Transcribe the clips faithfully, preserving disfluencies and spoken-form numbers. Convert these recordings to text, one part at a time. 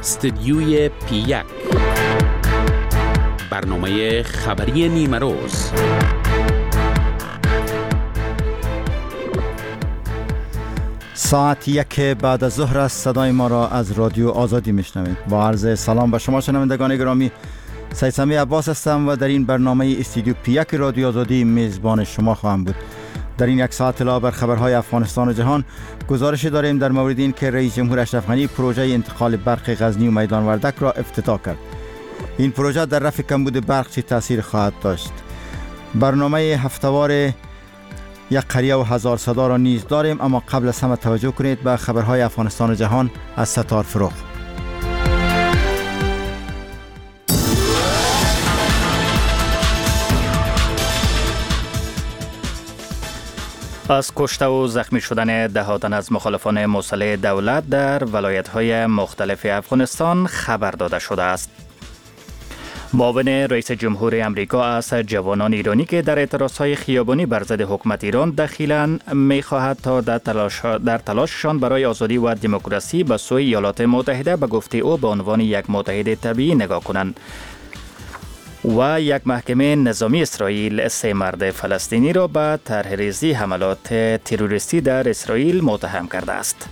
استدیوی پی یک، برنامه خبری نیمه روز. ساعت یک بعد از ظهر است. صدای ما را از رادیو آزادی میشنوید. با عرض سلام به شما شنوندگان گرامی، سید سمی عباس هستم و در این برنامه استودیو پی یک رادیو آزادی میزبان شما خواهم بود. در این یک ساعت علاوه بر خبرهای افغانستان و جهان، گزارش داریم در مورد این که رئیس جمهور اشرف غنی پروژه انتقال برق غزنی و میدان وردک را افتتاح کرد. این پروژه در رفع کمبود برق چه تاثیر خواهد داشت؟ برنامه هفتهوار یک قریه و هزار صدا را نیز داریم، اما قبل از همه توجه کنید به خبرهای افغانستان و جهان از ستار فروغ. از کشته و زخمی شدن ده تن از مخالفان مسلح دولت در ولایت‌های مختلف افغانستان خبر داده شده است. معاون رئیس جمهور امریکا از جوانان ایرانی که در اعتراضهای خیابانی بر ضد حکومت ایران دخیلند می‌خواهد تا در تلاش در تلاششان برای آزادی و دموکراسی به سوی ایالات متحده به گفته او به عنوان یک متحد طبیعی نگاه کنند. و یک محکمه نظامی اسرائیل سه مرد فلسطینی را به طرح‌ریزی حملات تروریستی در اسرائیل متهم کرده است.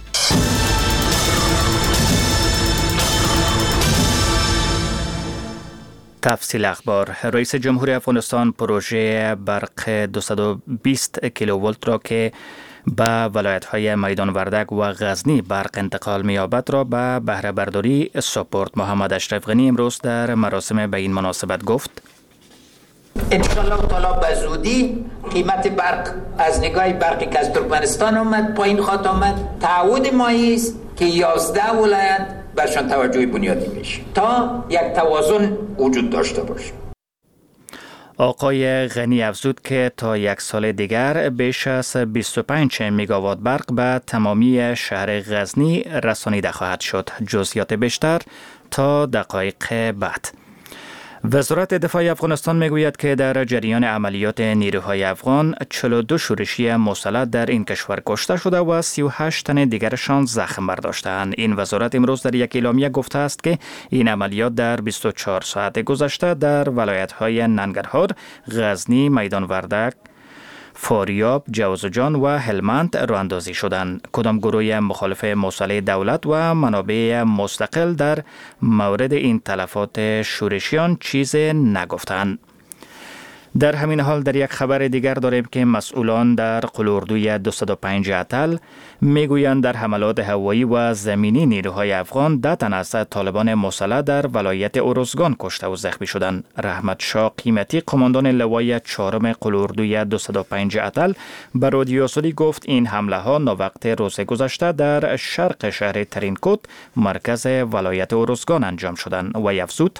تفصیل اخبار. رئیس جمهور افغانستان پروژه برق دویست و بیست کیلوولت را که به ولایت‌های میدان وردک و غزنی برق انتقال می‌یابد را به بهره برداری سپرد. محمد اشرف غنی امروز در مراسم به این مناسبت گفت: انشالله تعالی به زودی قیمت برق از نگاه برقی که از ترکمنستان آمد پایین خواهد آمد. تعهد ما است که یازده ولایت برشان توجه بنیادی میشه تا یک توازن وجود داشته باشه. آقای غنی افزود که تا یک سال دیگر بیش از بیست و پنج میگاوات برق به تمامی شهر غزنی رسانیده خواهد شد. جزئیات بیشتر تا دقایق بعد. وزارت دفاع افغانستان میگوید که در جریان عملیات نیروهای افغان چهل و دو شورشی مسلح در این کشور کشته شده و سی و هشت تن دیگرشان زخم برداشتند. این وزارت امروز در یک اعلامیه گفته است که این عملیات در بیست و چهار ساعت گذشته در ولایت‌های ننگرهار، غزنی، میدان وردک، فاریاب، جوزجان و هلمند راه اندازی شدند. کدام گروه مخالف مسلح دولت و منابع مستقل در مورد این تلفات شورشیان چیزی نگفتند. در همین حال در یک خبر دیگر داریم که مسئولان در قلوردوی دویست و پنج اتل میگویند در حملات هوایی و زمینی نیروهای افغان ده تن از طالبان مسلح در ولایت ارزگان کشته و زخمی شدند. رحمت شاه قیمتی، قماندان لوای چهارم قلوردوی دویست و پنج اتل، به رادیو آزادی گفت این حمله ها ناوقت روز گذشته در شرق شهر ترینکوت، مرکز ولایت ارزگان انجام شدند و افزود: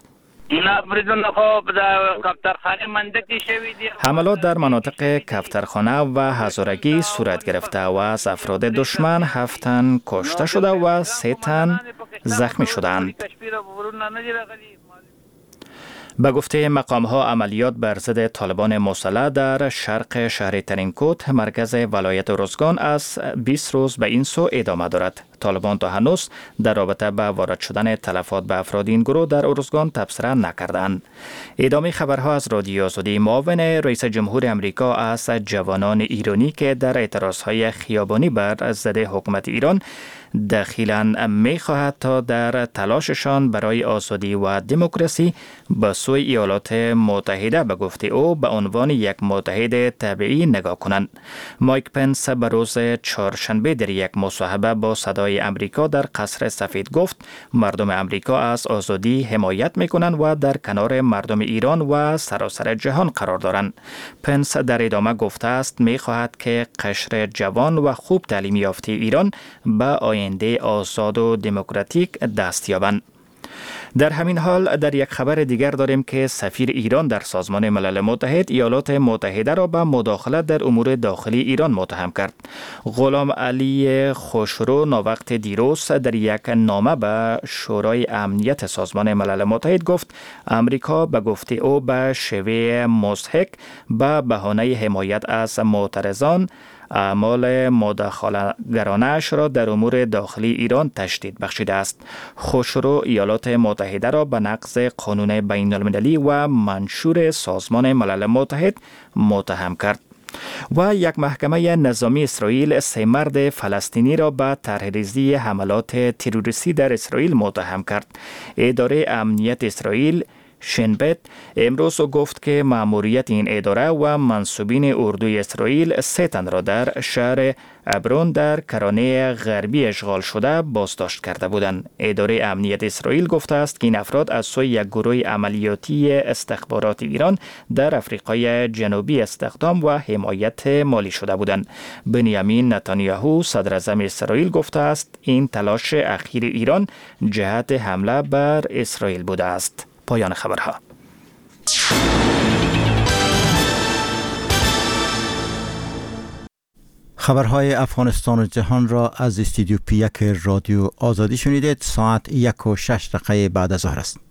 حملات در مناطق کفترخانه و هزارگی صورت گرفته و از افراد دشمن هفت تن کشته شده و سه تن زخمی شدند. به گفته مقام‌ها عملیات بر ضد طالبان مسلح در شرق شهر ترینکوت، مرکز ولایت ارزگان، از بیست روز به این سو ادامه دارد. طالبان تا هنوز در رابطه با وارد شدن تلفات به افراد این گروه در ارزگان تبصره نکردند. ادامه خبرها از رادیو آزادی. معاون رئیس جمهور امریکا از جوانان ایرانی که در اعتراضهای خیابانی بر ضد حکومت ایران دخیلند می‌خواهد تا در تلاششان برای آزادی و دموکراسی به سوی ایالات متحده به گفته او به عنوان یک متحد طبیعی نگاه کنند. مایک پنس به روز چهارشنبه در یک مصاحبه با صدای امریکا در قصر سفید گفت مردم امریکا از آزادی حمایت می‌کنند و در کنار مردم ایران و سراسر جهان قرار دارند. پنس در ادامه گفته است می‌خواهد که قشر جوان و خوب تعلیم یافته ایران به آینده آزاد و دموکراتیک دست یابند. در همین حال در یک خبر دیگر داریم که سفیر ایران در سازمان ملل متحد ایالات متحده را به مداخلت در امور داخلی ایران متهم کرد. غلام علی خوشرو ناوقت دیروز در یک نامه به شورای امنیت سازمان ملل متحد گفت امریکا به گفته او به شیوه مضحک به بهانه حمایت از معترضان اعمال مداخله‌گرانه‌اش را در امور داخلی ایران تشدید بخشیده است. خسرو ایالات متحده را به نقض قانون بین المللی و منشور سازمان ملل متحد متهم کرد. و یک محکمه نظامی اسرائیل سه مرد فلسطینی را به طرحریزی حملات تروریستی در اسرائیل متهم کرد. اداره امنیت اسرائیل شنبت امروز گفت که مأموریت این اداره و منصوبین اردوی اسرائیل سه تن را در شهر ابرون در کرانه غربی اشغال شده بازداشت کرده بودند. اداره امنیت اسرائیل گفته است که این افراد از سوی یک گروه عملیاتی استخبارات ایران در افریقای جنوبی استخدام و حمایت مالی شده بودند. بنیامین نتانیاهو صدر اعظم اسرائیل گفته است این تلاش اخیر ایران جهت حمله بر اسرائیل بوده است. پایان خبرها. خبرهای افغانستان و جهان را از استودیو پی یک رادیو آزادی شنیدید. ساعت یک و شش دقیقه بعد از ظهر است.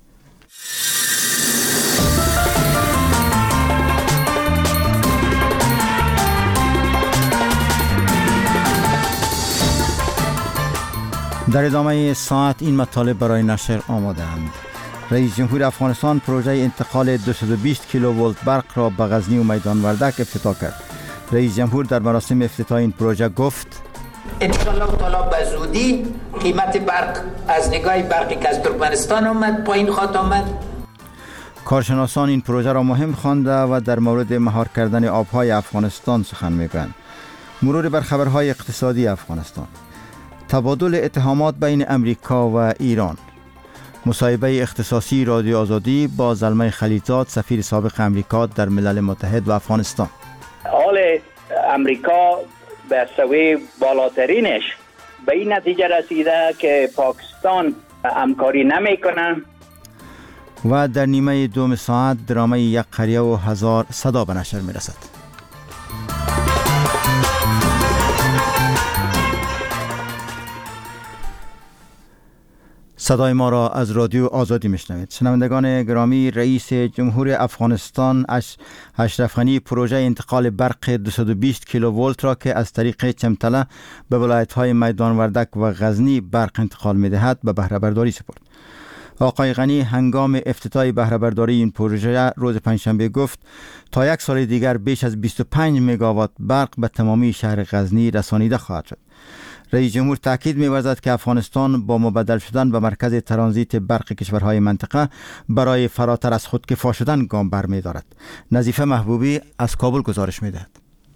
در ادامه ساعت این مطالب برای نشر آماده‌اند. رئیس جمهور افغانستان پروژه انتقال دویست و بیست کیلوولت برق را به غزنی و میدان وردک افتتاح کرد. رئیس جمهور در مراسم افتتاح این پروژه گفت: ان شاء الله تعالی به زودی قیمت برق از نگاه برقی که از ترکمنستان آمد پایین خواهد آمد. کارشناسان این پروژه را مهم خوانده و در مورد مهار کردن آبهای افغانستان سخن میگویند. مرور بر خبرهای اقتصادی افغانستان. تبادل اتهامات بین امریکا و ایران. مصاحبه اختصاصی رادیو آزادی با زلمه خلیلزاد سفیر سابق امریکا در ملل متحد و افغانستان. حال امریکا به سوی بالاترینش به این نتیجه رسیده که پاکستان همکاری نمیکنه. و در نیمه دوم ساعت درامه یک قریه و هزار صدا به نشر میرسد. صدای ما را از رادیو آزادی میشنوید. شنوندگان گرامی، رئیس جمهور افغانستان اشرف غنی پروژه انتقال برق دویست و بیست کیلوولت را که از طریق چمتله به ولایت‌های میدان وردک و غزنی برق انتقال می‌دهد به بهره برداری سپرد. آقای غنی هنگام افتتاح بهره برداری این پروژه روز پنجشنبه گفت تا یک سال دیگر بیش از بیست و پنج مگاوات برق به تمامی شهر غزنی رسانیده خواهد شد. رئیس جمهور تاکید می‌ورزد که افغانستان با مبدل شدن به مرکز ترانزیت برق کشورهای منطقه برای فراتر از خودکفا شدن گام برمی‌دارد. نظیفه محبوبی از کابل گزارش می‌دهد.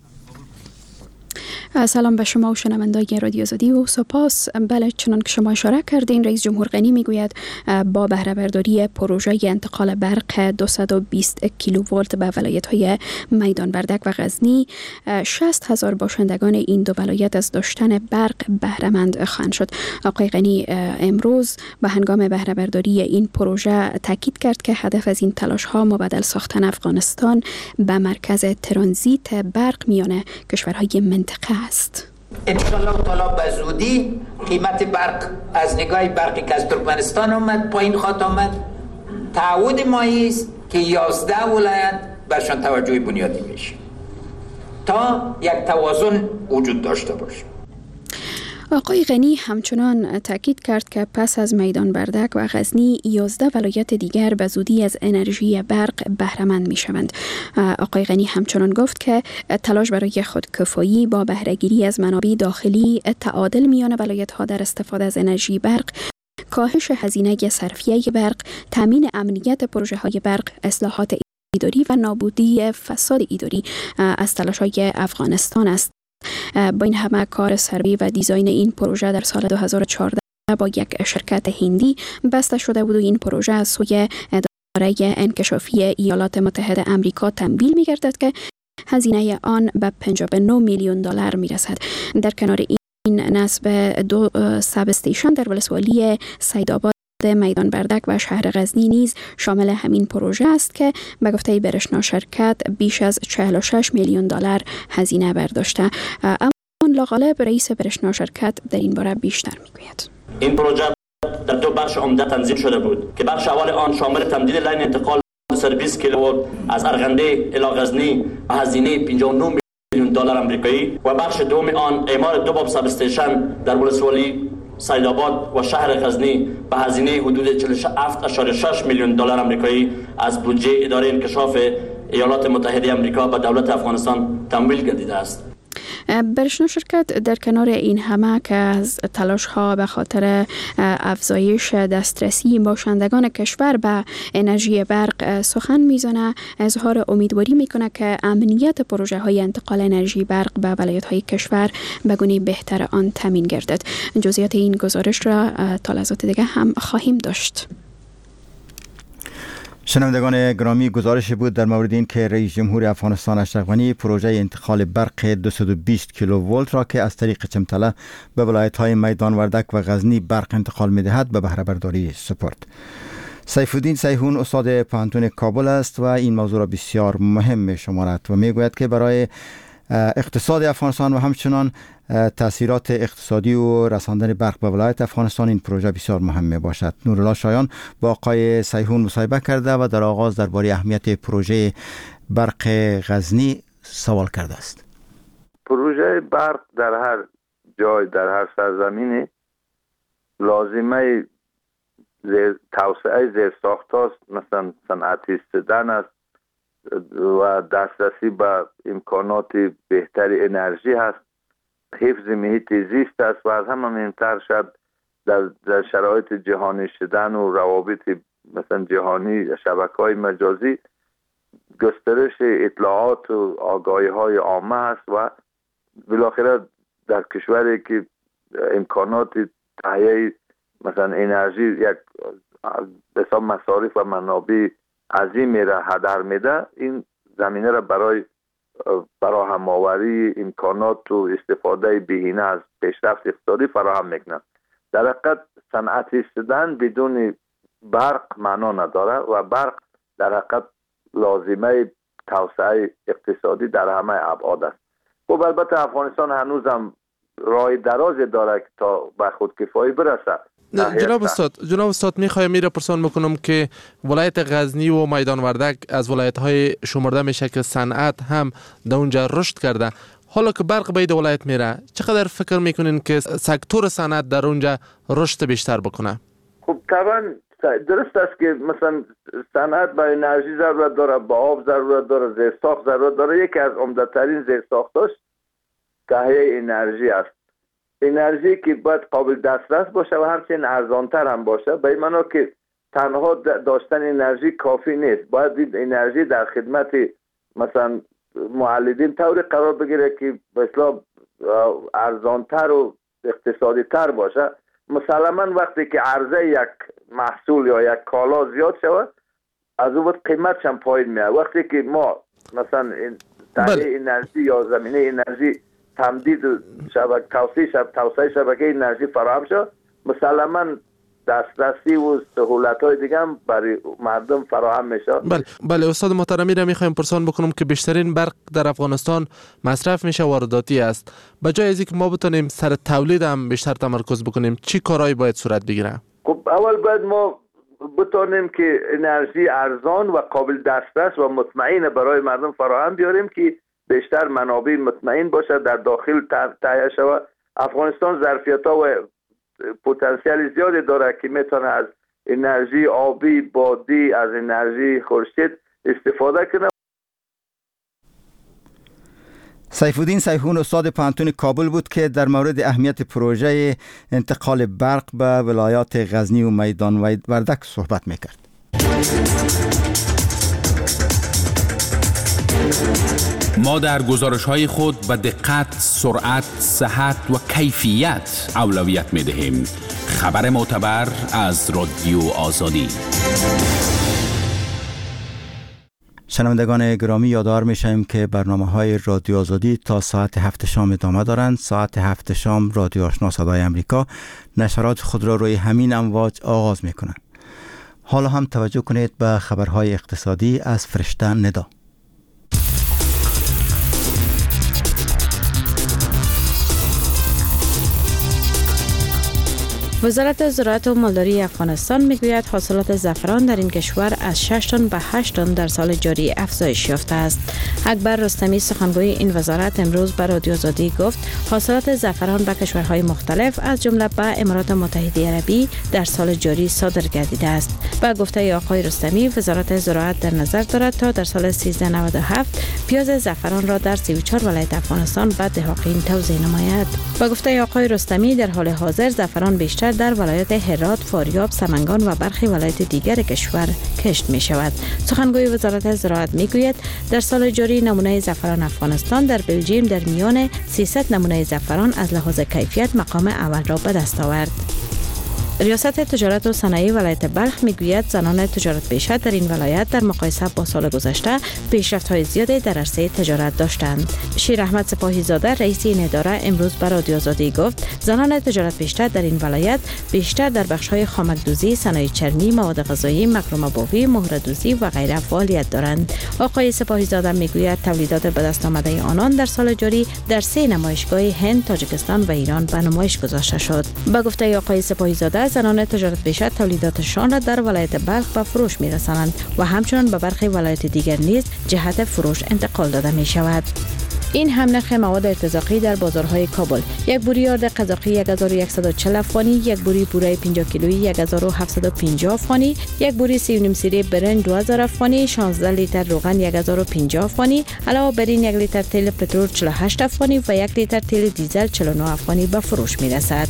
سلام به شما و شنوندگان رادیو آزادی و سپاس. بله، چنان که شما اشاره کردین، رئیس جمهور غنی میگوید با بهره برداری پروژه انتقال برق دویست و بیست کیلوولت به ولایت‌های میدان وردک و غزنی شصت هزار باشندگان این دو ولایت از داشتن برق بهره مند خواهند شد. آقای غنی امروز به هنگام بهره برداری این پروژه تاکید کرد که هدف از این تلاش‌ها مبادل ساختن افغانستان به مرکز ترانزیت برق میان کشورهای منطقه است. انشالله تعالی به زودی قیمت برق از نگاه برقی که از ترکمنستان آمد پایین خواهد آمد. تعهد ما است که یازده ولایت برشان توجه بنیادی میشه تا یک توازن وجود داشته باشه. آقای غنی همچنان تاکید کرد که پس از میدان وردک و غزنی یازده ولایت دیگر به زودی از انرژی برق بهره مند می شوند. آقای غنی همچنان گفت که تلاش برای خودکفایی با بهره‌گیری از منابع داخلی، تعادل میان ولایت ها در استفاده از انرژی برق، کاهش هزینه صرفیه برق، تامین امنیت پروژه های برق، اصلاحات اداری و نابودی فساد اداری از تلاش‌های افغانستان است. با این همه کار سروی و دیزاین این پروژه در سال دو هزار و چهارده با یک شرکت هندی بسته شده بود و این پروژه از سوی اداره انکشافی ایالات متحده آمریکا تمویل می‌گردد که هزینه آن به پنجاه و نه میلیون دلار می‌رسد. در کنار این نصب دو ساب استیشن در ولسوالی سیدآباد میدان وردک و شهر غزنی نیز شامل همین پروژه است که به گفته برشنا شرکت بیش از چهل و شش میلیون دلار هزینه برداشته. اما لاغالب رئیس برشنا شرکت در این باره بیشتر میگوید. این پروژه در دو بخش عمده تنظیم شده بود که بخش اول آن شامل تمدید لاین انتقال بیست کیلووات از ارغنده الی غزنی به هزینه پنجاه و نه میلیون دلار آمریکایی و بخش دوم آن اعمار دو باب ساب استیشن در ولسوالی سیدآباد و شهر غزنی به هزینه حدود چهل و هفت و شش میلیون دلار آمریکایی از بودجه اداره انکشاف ایالات متحده آمریکا به دولت افغانستان تمویل گردیده است. برشنا شرکت در کنار این همه که از تلاش ها به خاطر افزایش دسترسی باشندگان کشور به انرژی برق سخن میزنه، اظهار امیدواری میکنه که امنیت پروژه های انتقال انرژی برق به ولایت های کشور به گونه بهتر آن تامین گردد. جزئیات این گزارش را تا لحظات دیگه هم خواهیم داشت. شنوندگان گرامی، گزارش بود در مورد این که رئیس جمهور افغانستان اشرف غنی پروژه انتقال برق دویست و بیست کیلوولت را که از طریق چمتله به ولایت‌های میدان وردک و غزنی برق انتقال می‌دهد به بهره برداری سپرد. سیف الدین سیحون استاد پوهنتون کابل است و این موضوع را بسیار مهم می‌شمارد و میگوید که برای اقتصاد افغانستان و همچنان تأثیرات اقتصادی و رساندن برق به ولایت افغانستان این پروژه بسیار مهم می باشد. نورالله شایان با آقای سیحون مصاحبه کرده و در آغاز درباره اهمیت پروژه برق غزنی سوال کرده است. پروژه برق در هر جای، در هر سرزمینی لازمه زیر توسعه زیرساخت‌هاست، مثلا صنعت ایستادن است و دسترسی به امکانات بهتری انرژی هست، حفظ محیط زیست است و از همه مهمتر شد در, در شرایط جهانی شدن و روابط مثلا جهانی، شبکه‌های مجازی، گسترش اطلاعات و آگاهی های عامه است و بالاخره در کشوری که امکانات تهیه مثلا انرژی یک حساب مصارف و منابع عظیمی را هدر میده، این زمینه را برای فراهم آوری امکانات و استفاده بهینه از پیشرفت اقتصادی فراهم میکنند. در حقیقت صنعت ایستادن بدون برق معنا نداره و برق در حقیقت لازمه توسعه اقتصادی در همه ابعاد است. خب البته افغانستان هنوز هم راه درازی داره تا به خودکفایی برسه. جناب استاد جناب استاد میخوایم میره پرسان بکنم که ولایت غزنی و میدان وردک از ولایت های شمرده میشه که صنعت هم در اونجا رشد کرده. حالا که برق به ولایت میره، چقدر فکر میکنین که سکتور صنعت در اونجا رشد بیشتر بکنه؟ خب طبعا درست است که مثلا صنعت به انرژی ضرورت داره، به آب ضرورت داره، زیرساخت ضرورت داره. یکی از عمده ترین زیرساختاش تهیه انرژی است. انرژی که باید قابل دسترس باشه و همچنین ارزانتر هم باشه. به این معنا که تنها داشتن انرژی کافی نیست، باید این انرژی در خدمت مثلا مولدین طوری قرار بگیره که به اصطلاح ارزانتر و اقتصادی تر باشه. مسلما وقتی که عرضه یک محصول یا یک کالا زیاد شود، از اون وقت قیمتش هم پایین میاد. وقتی که ما مثلا تهیه انرژی یا زمینه انرژی تمدید شبکه توسعه شب توسعه شبکه انرژی فراهم شد، مسلما دسترسی و سهولت‌های دیگه هم برای مردم فراهم میشه. بله بله استاد محترمی را میخوایم پرسان بکنم که بیشترین برق در افغانستان مصرف میشه وارداتی است. به جای از اینکه ما بتونیم سر تولید هم بیشتر تمرکز بکنیم، چی کارهایی باید صورت بگیره؟ خب اول باید ما بتونیم که انرژی ارزان و قابل دسترس و مطمئن برای مردم فراهم بیاریم که بیشتر منابع مطمئن باشه در داخل تهیه شود. افغانستان ظرفیت‌ها و پتانسیل زیادی داره که میتونه از انرژی آبی، بادی، از انرژی خورشید استفاده کنه. سیف الدین سیحون استاد پوهنتون کابل بود که در مورد اهمیت پروژه انتقال برق به ولایات غزنی و میدان وردک صحبت میکرد. ما در گزارش‌های خود به دقت، سرعت، صحت و کیفیت اولویت می‌دهیم. خبر معتبر از رادیو آزادی. شنوندگان گرامی، یادآور می‌شویم که برنامه‌های رادیو آزادی تا ساعت هفت شام ادامه دارند. ساعت هفت شام رادیو آشنا صدای امریکا نشرات خود را روی همین امواج آغاز می‌کنند. حالا هم توجه کنید به خبرهای اقتصادی از فرشته ندا. وزارت زراعت و مالداری افغانستان میگوید حاصلات زعفران در این کشور از شش تن به هشت تن در سال جاری افزایش یافته است. اکبر رستمی سخنگوی این وزارت امروز به رادیو آزادی گفت حاصلات زعفران به کشورهای مختلف از جمله به امارات متحده عربی در سال جاری صادر گردیده است. با گفته آقای رستمی وزارت زراعت در نظر دارد تا در سال سیزده نود و هفت پیاز زعفران را در سی و چهار ولایت افغانستان به دهقین توزیع نماید. با گفته آقای رستمی در حال حاضر زعفران بیشتر در ولایت هرات، فاریاب، سمنگان و برخی ولایت دیگر کشور کشت می شود. سخنگوی وزارت زراعت می گوید در سال جاری نمونه زعفران افغانستان در بلژیم در میان سیصد نمونه زعفران از لحاظ کیفیت مقام اول را به دست آورد. ریاست تجارت و صنایع ولایت بلخ میگوید زنان تجارت پیشه در این ولایت در مقایسه با سال گذشته پیشرفت‌های زیادی در عرصه تجارت داشتند. شیر احمد سپاهی زاده رئیس این اداره امروز به رادیو آزادی گفت زنان تجارت پیشه در این ولایت بیشتر در بخش‌های خامک‌دوزی، صنایع چرمی، مواد غذایی، مکرم بوی، مهره‌دوزی و غیره فعالیت دارند. آقای سپاهی زاده میگوید تولیدات به دست آمده آنان در سال جاری در سه نمایشگاه هند، تاجیکستان و ایران به نمایش گذاشته شد. با گفته آقای سپاهی زاده زنان تجارت پیشه تولیداتشان را در ولایت بلخ به فروش می رسانند و همچنان به برخی ولایت دیگر نیز جهت فروش انتقال داده می شود. این هم نرخ مواد ارتزاقی در بازارهای کابل. یک بوری آرد قزاقی یک هزار و صد و چهل افغانی، یک بوری بوره پنجاه کیلویی یک هزار و هفتصد و پنجاه افغانی، یک بوری سی و نیم سیره برنج دو هزار افغانی، شانزده لیتر روغن یک هزار و پنجاه افغانی، علاوه بر این یک لیتر تیل پترول چهل و هشت افغانی و یک لیتر تیل دیزل چهل و نه افغانی به فروش می رسد.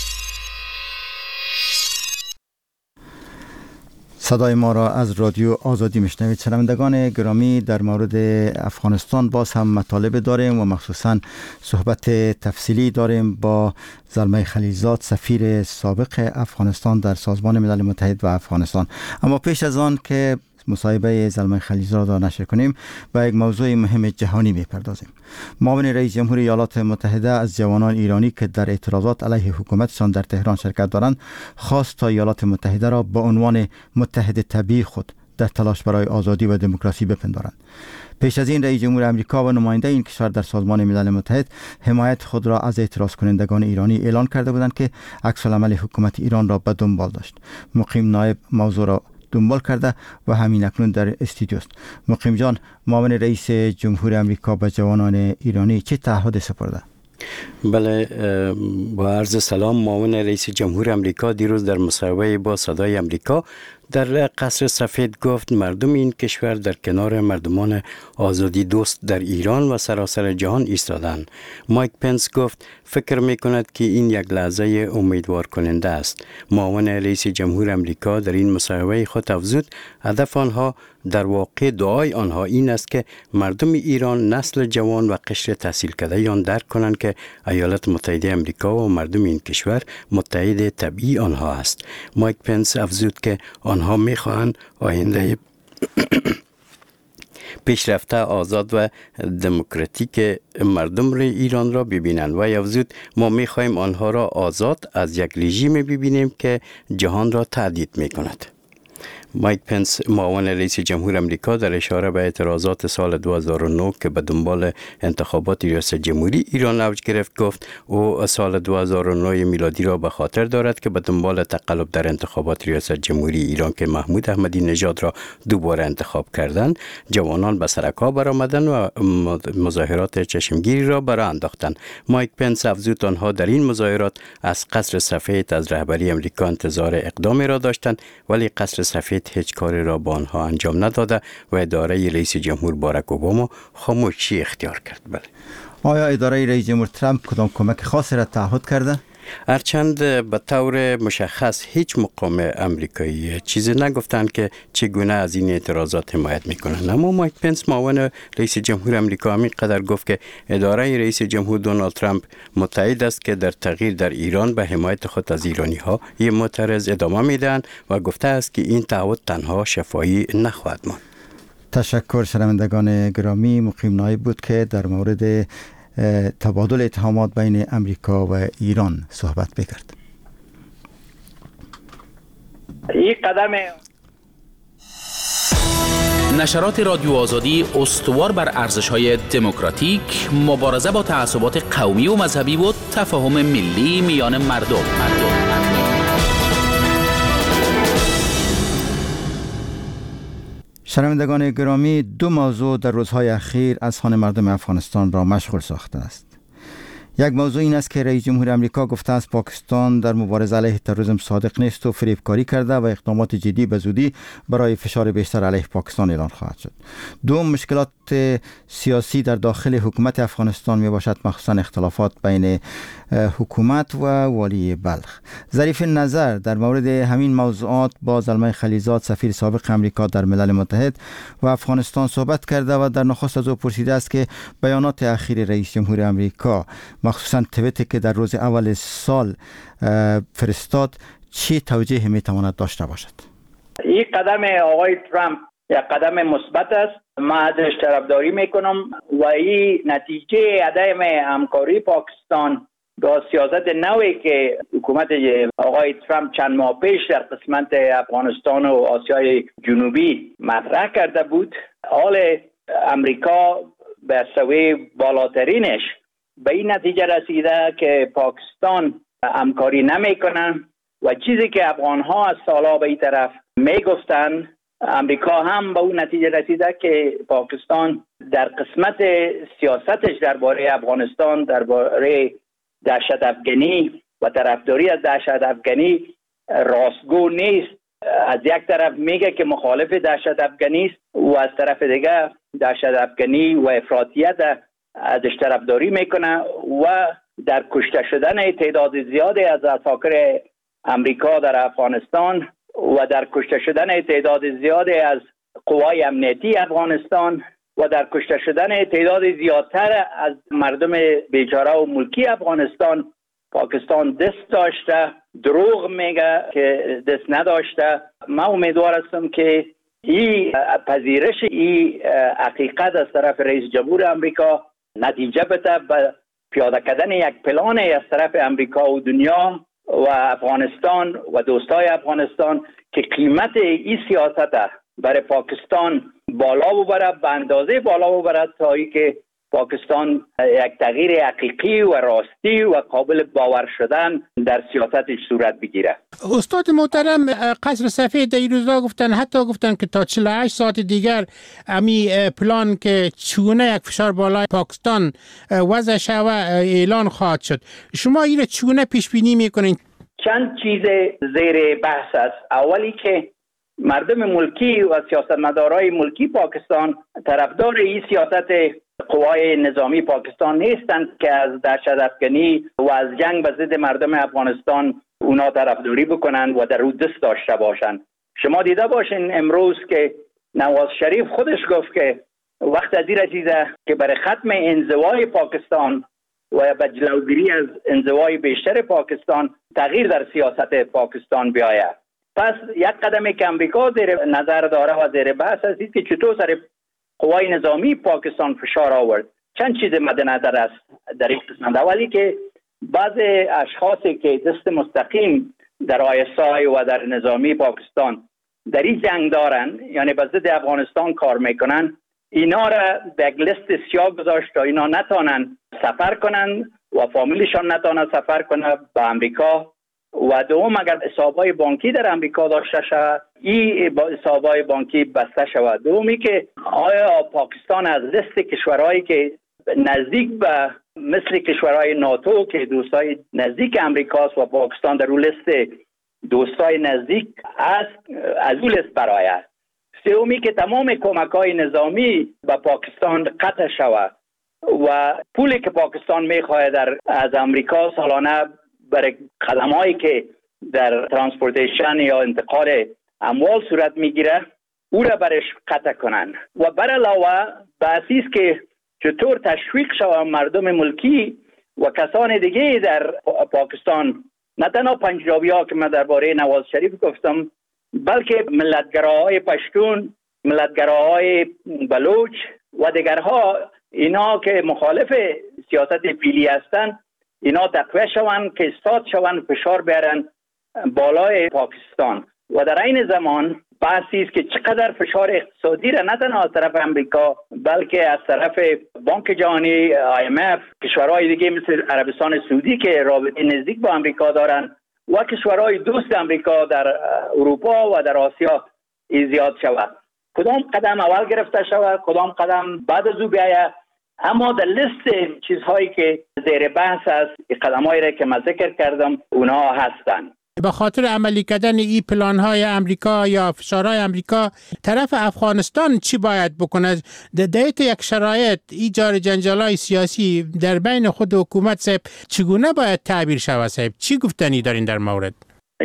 صدای ما را از رادیو آزادی میشنوید. شنوندگان گرامی، در مورد افغانستان باز هم مطالب داریم و مخصوصا صحبت تفصیلی داریم با زلمه خلیلزاد سفیر سابق افغانستان در سازمان ملل متحد و افغانستان. اما پیش از آن که مصاحبه زلمه خلیلزاد را نشر کنیم به یک موضوع مهم جهانی میپردازیم. معاون رئیس جمهور ایالات متحده از جوانان ایرانی که در اعتراضات علیه حکومتشان در تهران شرکت دارند خواست تا ایالات متحده را به عنوان متحد طبیعی خود در تلاش برای آزادی و دموکراسی بپندارند. پیش از این رئیس جمهور امریکا و نماینده این کشور در سازمان ملل متحد حمایت خود را از اعتراض کنندگان ایرانی اعلان کرده بودند که عکس العمل حکومت ایران را به دنبال داشت. مقیم نایب موضوع را دنبال کرده و همین اکنون در استودیو است. مقیم جان، معاون رئیس جمهور امریکا به جوانان ایرانی چه تعهد سپرده؟ بله، با عرض سلام. معاون رئیس جمهور امریکا دیروز در مصاحبه با صدای امریکا در قصر سفید گفت مردم این کشور در کنار مردمان آزادی دوست در ایران و سراسر جهان ایستادند. مایک پنس گفت فکر می کند که این یک لحظه امیدوار کننده است. معاون رئیس جمهور امریکا در این مصاحبه خود افزود هدف آنها در واقع دعای آنها این است که مردم ایران نسل جوان و قشر تحصیل کرده آن درک کنند که ایالات متحده امریکا و مردم این کشور متحد طبیعی آنها است. مایک پنس افزود که آنها می‌خواهند آینده پیشرفته آزاد و دموکراتیک مردم ایران را ببینند و افزود ما می‌خواهیم آنها را آزاد از یک رژیم ببینیم که جهان را تهدید می‌کند. مایک پنس معاون رئیس جمهور امریکا در اشاره به اعتراضات سال دو هزار و نه که به دنبال انتخابات ریاست جمهوری ایران اوج گرفت گفت او سال دو هزار و نه میلادی را به خاطر دارد که به دنبال تقلب در انتخابات ریاست جمهوری ایران که محمود احمدی نژاد را دوباره انتخاب کردند جوانان به سرکا برآمدند و مظاهرات چشمگیری را برآ انداختند. مایک پنس افزود آنها در این مظاهرات از قصر سفید از رهبری امریکا انتظار اقدامی را داشتند ولی قصر سفید هیچ کاری را با آنها انجام نداده و اداره رئیس جمهور باراک اوباما خاموشی اختیار کرد. بله. آیا اداره رئیس جمهور ترامپ کدام کمک خاصی را تعهد کرده؟ هرچند به طور مشخص هیچ مقام امریکایی چیزی نگفتند که چگونه از این اعتراضات حمایت میکنند، اما مایک پنس معاون رئیس جمهور امریکا همین قدر گفت که اداره رئیس جمهور دونالد ترامپ متحد است که در تغییر در ایران به حمایت خود از ایرانی ها یه معترض ادامه میدن و گفته است که این تعهد تنها شفاهی نخواهد ماند. تشکر. شنوندگان گرامی، مقیم نایب بود که در مورد تبادل اتهامات بین امریکا و ایران صحبت بکرد. این قدم نشرات رادیو آزادی استوار بر ارزش‌های دموکراتیک، مبارزه با تعصبات قومی و مذهبی و تفاهم ملی میان مردم. مردم. شنوندگان گرامی، دو موضوع در روزهای اخیر اذهان مردم افغانستان را مشغول ساخته است. یک موضوع این است که رئیس جمهور آمریکا گفته است پاکستان در مبارزه علیه تروریسم صادق نیست و فریبکاری کرده و اقدامات جدی به زودی برای فشار بیشتر علیه پاکستان اعلان خواهد شد. دوم، مشکلات سیاسی در داخل حکومت افغانستان می باشد، مخصوصا اختلافات بین حکومت و والی بلخ. ظریف نظر در مورد همین موضوعات با زلمه خلیزاد سفیر سابق آمریکا در ملل متحد و افغانستان صحبت کرده و در نخست از او پرسیده است که بیانات اخیر رئیس جمهور آمریکا، مخصوصا توییتی که در روز اول سال فرستاد، چی توجیه میتواند داشته باشد؟ این قدم آقای ترامپ یک قدم مثبت است. ما ازش طرفداری میکنم و این نتیجه عدم همکاری پاکستان با سیاست نوی که حکومت آقای ترامپ چند ماه پیش در قسمت افغانستان و آسیای جنوبی مطرح کرده بود. حال امریکا به سوی بالاترینش به این نتیجه رسیده که پاکستان همکاری نمیکنه و چیزی که افغانها از سالها به این طرف میگفتن، امریکا هم به اون نتیجه رسیده که پاکستان در قسمت سیاستش درباره افغانستان، درباره دهشت افغانی و طرفداری از دهشت افغانی راستگو نیست. از یک طرف میگه که مخالف دهشت افغانی است و از طرف دیگه دهشت افغانی و افراطیت ازش طرفداری میکنه و در کشته شدن تعداد زیادی از عساکر امریکا در افغانستان و در کشته شدن تعداد زیادی از قوای امنیتی افغانستان و در کشته شدن تعداد زیادتر از مردم بیچاره و ملکی افغانستان پاکستان دست داشته. دروغ میگه که دست نداشته. من امیدوار هستم که این پذیرش این حقیقت از طرف رئیس جمهور امریکا نتیجه بده به پیاده کردن یک پلان از طرف امریکا و دنیا و افغانستان و دوستای افغانستان که قیمت این سیاست برای پاکستان بالا ببره، به اندازه بالا ببره تا ای که پاکستان یک تغییر حقیقی و راستی و قابل باور شدن در سیاستش صورت بگیره. استاد محترم، قصر سفید در این روزا گفتن، حتی گفتن که تا چهل و هشت ساعت دیگر امی پلان که چونه یک فشار بالای پاکستان وضع شوه اعلان خواهد شد. شما این چونه پیش بینی میکنین؟ چند چیز زیر بحث است. اولی که مردم ملکی و سیاستمدارای ملکی پاکستان طرفدار این سیاست قوای نظامی پاکستان نیستند که از دهشت افغانی و از جنگ به ضد مردم افغانستان اونا طرفداری بکنند و در رو دست داشته باشند. شما دیده باشین امروز که نواز شریف خودش گفت که وقت از این رسیده که برای ختم انزوای پاکستان و به جلوگیری از انزوای بیشتر پاکستان تغییر در سیاست پاکستان بیاید. پس یک قدمی که امریکا زیر نظر داره و زیر بحث است که چطور سر قوای نظامی پاکستان فشار آورد. چند چیز مد نظر است در این قسمت. اولی که بعض اشخاصی که دست مستقیم در آی اس آی و در نظامی پاکستان در این جنگ دارن، یعنی به ضد افغانستان کار میکنن، اینا را به یک لیست سیاه گذاشت تا اینا نتانن سفر کنن و فامیلشان نتانن سفر کنن به امریکا. و دوم، اگر حسابهای بانکی در امریکا داشته شود، این حسابهای بانکی بسته شود. دومی که آیا پاکستان از لیست کشورهایی که نزدیک به مثل کشورهای ناتو که دوستای نزدیک امریکاست و پاکستان در اون لیست دوستای نزدیک است، از اون لیست برآید. سومی که تمام کمک‌های نظامی به پاکستان قطع شود و پولی که پاکستان می‌خواهد در از امریکا سالانه برای خدماتی که در ترانسپورتیشن یا انتقال اموال صورت میگیره او را برش قطع کنن. و بر علاوه بحثی است که چطور تشویق شود مردم ملکی و کسان دیگه در پاکستان، نه تنها پنجابی ها که من درباره نواز شریف گفتم، بلکه ملتگراهای پشتون، ملتگراهای بلوچ و دیگرها، اینا که مخالف سیاست فعلی هستند، اینا تقویه شوند که استاد شوند فشار بیارن بالای پاکستان. و در این زمان بحثی است که چقدر فشار اقتصادی را نه تنها از طرف امریکا بلکه از طرف بانک جهانی، آی ام اف، کشورهای دیگه مثل عربستان سعودی که رابطه نزدیک با امریکا دارن و کشورهای دوست امریکا در اروپا و در آسیا زیاد شود. کدام قدم اول گرفته شود، کدام قدم بعد از او بیاید. اما در لیست چیزهایی که زیر بحث است، قدمایی را که من ذکر کردم اونا هستند. به خاطر عملی کردن این پلان های امریکا یا فشارهای امریکا، طرف افغانستان چی باید بکنه؟ در یک شرایط ایجاد جنجالای سیاسی در بین خود حکومت صاحب چگونه باید تعبیر شود صاحب؟ چی گفتنی دارین در مورد؟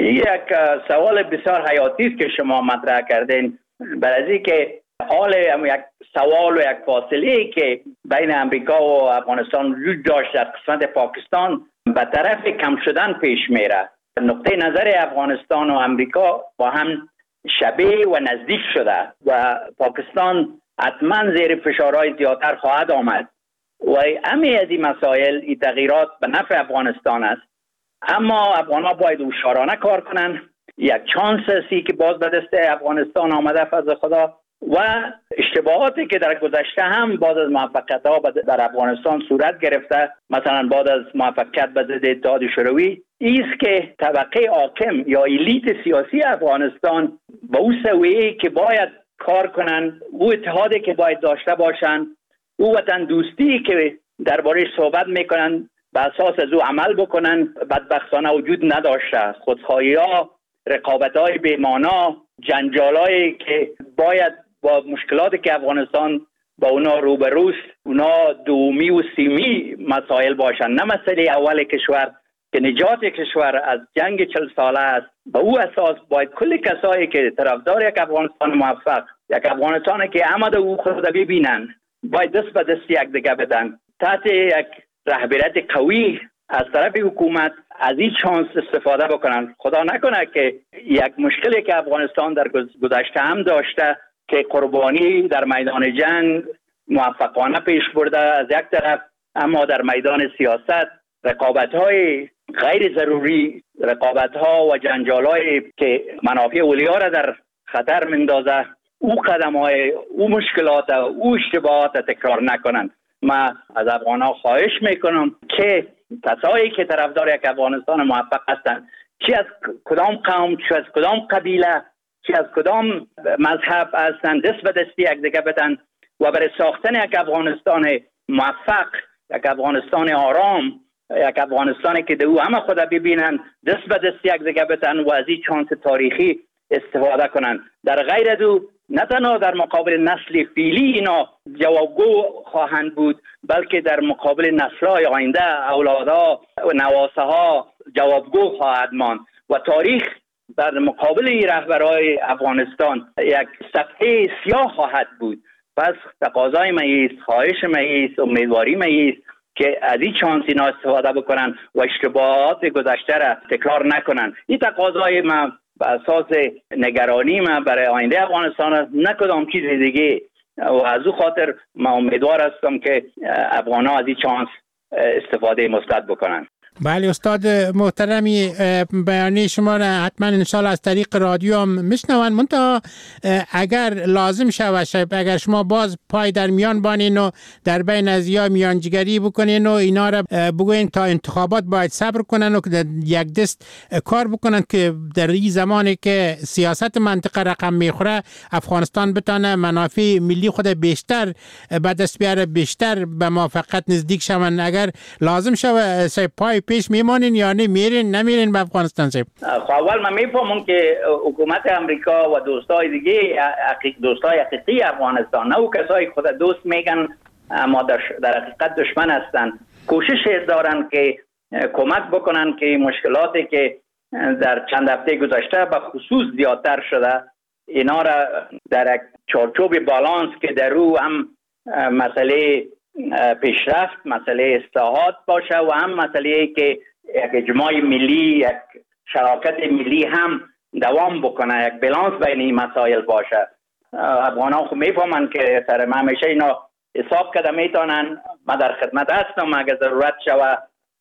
یک سوال بسیار حیاتی است که شما مطرح کردین، برای که حال یک سوال و یک فاصله که بین امریکا و افغانستان وجود داشت در قسمت پاکستان به طرف کم شدن پیش میره. نقطه نظر افغانستان و امریکا با هم شبیه و نزدیک شده و پاکستان حتما زیر فشارهای زیادتر خواهد آمد و همه از این مسائل، این تغییرات به نفع افغانستان است. اما افغان‌ها باید هوشیارانه کار کنن. یک چانس هستی که باز به دست افغانستان آمده فضل خدا و اشتباهاتی که در گذشته هم بعد از موفقیت‌ها در افغانستان صورت گرفته، مثلا بعد از موفقیت به ضد اتحاد شوروی، ایست که طبقه حاکم یا الیت سیاسی افغانستان به او سویه‌ای که باید کار کنن، او اتحادی که باید داشته باشن، او وطن دوستی که درباره‌اش صحبت میکنن به اساس از او عمل بکنن، بدبختانه وجود نداشته. خودخواهی‌ها، رقابت‌های بی‌معنا، جنجالایی که باید با مشکلاتی که افغانستان با اونا روبروست، اونا دومی و سیمی مسائل باشن، نه مسئله اول کشور که نجات کشور از جنگ چل ساله است. به او اساس باید کل کسایی که طرفدار یک افغانستان موفق، یک افغانستانی که آمده او خود ببینن، باید دست به دست یک دیگه بدن تحت یک رهبریت قوی از طرف حکومت از این چانس استفاده بکنن. خدا نکنه که یک مشکلی که افغانستان در گذشته هم داشته که قربانی در میدان جنگ موفقانه پیش برده از یک طرف، اما در میدان سیاست رقابت‌های غیر ضروری، رقابت‌ها و جنجال‌های که منافع اولیا را در خطر مندازه، او قدم‌های، او مشکلات، او اشتباهات تکرار نکنند. من از افغان‌ها خواهش میکنم که کسایی که طرفدار یک افغانستان موفق هستند، چی از کدام قوم، چی از کدام قبیله، چی از کدام مذهب هستند، دست به دستی یک دیگه بدن و برای ساختن یک افغانستان موفق، یک افغانستان آرام، یک افغانستانی که دو همه خدا ببینن، دست به دست یک دیگه بدن و از این چانس تاریخی استفاده کنن. در غیر دو نه تنها در مقابل نسل فیلی اینا جوابگو خواهند بود، بلکه در مقابل نسل‌های آینده، اولادها و نواسه‌ها جوابگو خواهد ماند و تاریخ در مقابل رهبرای افغانستان یک صفحه سیاه خواهد بود. پس تقاضای من است، خواهش من است، امیدواری من است که از این چانس اینا استفاده بکنن و اشتباهات گذشته را تکرار نکنن. این تقاضای من به اساس نگرانی من برای آینده افغانستان است، نه کدام چیز دیگه. و از او خاطر من امیدوار هستم که افغان‌ها از این چانس استفاده مثبت بکنن. بله استاد محترمی، بیانیه شما را حتما انشالله از طریق رادیو هم میشنون. منتها اگر لازم شود، اگر شما باز پای در میان بانین و در بین از یا میانجیگری بکنین و اینا را بگوین تا انتخابات باید صبر کنن و یک دست کار بکنن که در این زمانی که سیاست منطقه رقم میخوره، افغانستان بتانه منافع ملی خود بیشتر به دست بیاره، بیشتر به موافقت نزدیک شون. اگر لازم شود پای پیش میمانین یا نه میرین نمیرین به افغانستان صاحب؟ خب اول من میفهمم که حکومت امریکا و دوستای دیگه، دوستای حقیقی افغانستان، نه و کسایی خود دوست میگن اما در, در حقیقت دشمن هستن، کوشش دارن که کمک بکنن که مشکلاتی که در چند هفته گذشته به خصوص زیادتر شده، اینا را در یک چارچوب بالانس که در او هم مسئله پیشرفت، مسئله اصلاحات باشه و هم مسئله که یک اجماع ملی، یک شراکت ملی هم دوام بکنه، یک بالانس بین این مسائل باشه. افغانان خب میفهمن که سر ما همیشه اینا حساب کده میتونن. من در خدمت هستم اگر ضرورت شود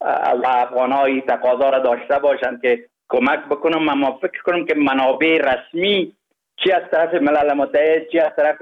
و افغانای تقاضا را داشته باشن که کمک بکنم. من فکر کنم که منابع رسمی چی از طرف ملل متحد، چی از طرف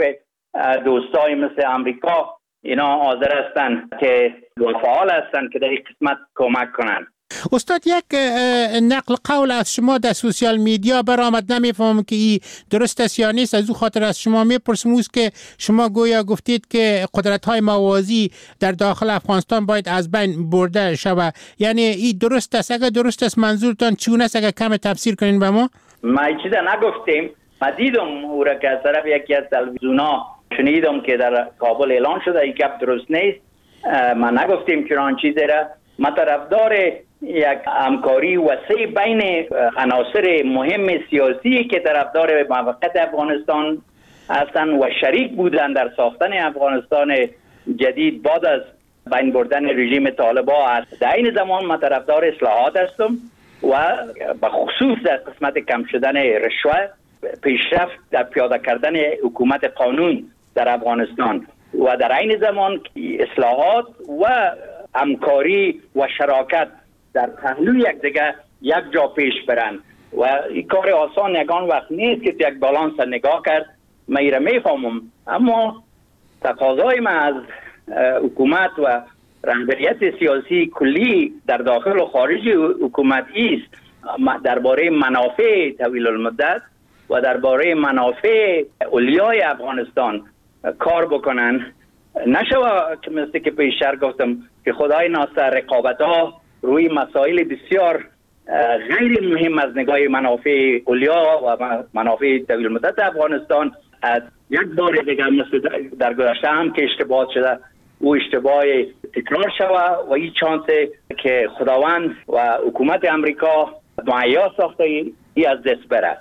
دوستای مثل امریکا، اینا حاضر هستن که فعال هستن که در این قسمت کمک کنن. استاد، یک نقل قول از شما در سوشیال میدیا برآمد، نمیفهمم که این درست است یا نیست. از او خاطر از شما میپرسم که شما گویا گفتید که قدرت های موازی در داخل افغانستان باید از بین برده شود. یعنی این درست است؟ اگر درست است منظورتان چونه است؟ اگر کم تفسیر کنین به ما. ما چیزا نگفتیم. ما دیدم او را که از طرف یکی از تلویزیونا شنیدم که در کابل اعلان شده. این گپ درست نیست. ما نگفتیم چنان چیزی را. ما طرفدار یک همکاری وسیع بین عناصر مهم سیاسی که طرفدار موقت افغانستان هستند و شریک بودند در ساختن افغانستان جدید بعد از بین بردن رژیم طالبان است. در این زمان من طرفدار اصلاحات هستم و به خصوص در قسمت کم شدن رشوه، پیشرفت در پیاده کردن حکومت قانون در افغانستان و در این زمان اصلاحات و همکاری و شراکت در پهلوی یک دیگه یک جا پیش برند و این کار آسان یگان وقت نیست که یک بالانس نگاه کرد. من ایره میفهمم، اما تقاضای من از حکومت و رهبریت سیاسی کلی در داخل و خارج حکومت است درباره منافع طویل المدت و درباره منافع اولیای افغانستان کار بکنن. نشوه که مثل که پیشتر گفتم که خدای ناصر رقابت ها روی مسائل بسیار غیر مهم از نگاه منافع اولیا و منافع طویل مدت افغانستان از یک بار دیگر مثل در گذشته هم که اشتباه شده او اشتباه تکرار شود و این چانس که خداوند و حکومت امریکا مهیا ساخته ای از دست بره.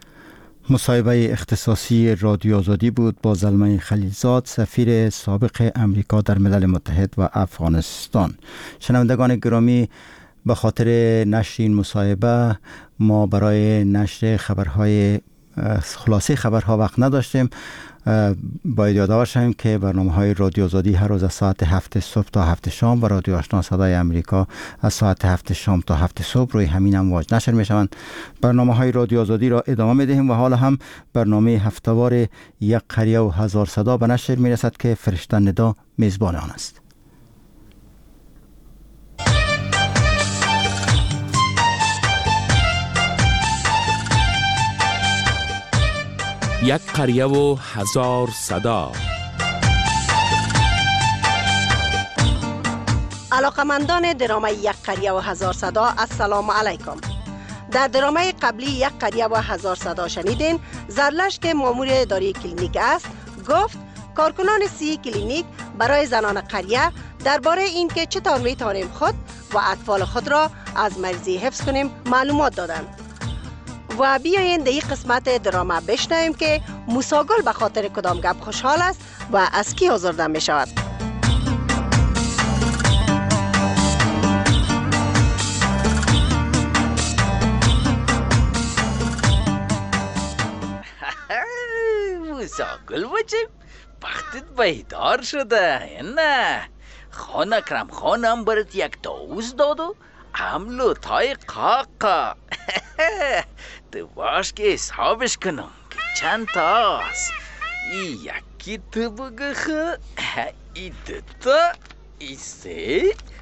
مصاحبه اختصاصی رادیو آزادی بود با زلمه خلیلزاد، سفیر سابق امریکا در ملل متحد و افغانستان. شنوندگان گرامی، به خاطر نشر این مصاحبه ما برای نشر خبرهای خلاصه خبرها وقت نداشتیم. باید یادآور شویم که برنامه‌های رادیو آزادی هر روز از ساعت هفت صبح تا هفت شام و رادیو آشنا صدای امریکا از ساعت هفت شام تا هفت صبح روی همین امواج نشر می‌شوند. برنامه‌های رادیو آزادی را ادامه می‌دهیم و حالا هم برنامه هفته‌وار یک قریه و هزار صدا به نشر می‌رسد که فرشته ندا میزبان آن است. یک قریه و هزار صدا. علاقمندان درامه یک قریه و هزار صدا، السلام علیکم. در درامه قبلی یک قریه و هزار صدا شنیدین زرلش که مامور اداره کلینیک است گفت کارکنان سی کلینیک برای زنان قریه درباره این که چطور میتونیم خود و اطفال خود را از مریضی حفظ کنیم معلومات دادند. و بیایید در این قسمت دراما بشنویم که موسی گل به خاطر کدام گپ خوشحال است و از کی آزرده می شود. موسی گل بچه وقتت بیدار شده نه؟ خان اکرم خانم برات یک تاوز دادو عملو تای قاقا. تو باش که حسابش کنم که چند تاست. ای یکی تو بگخه، ای دوتا، ای سه.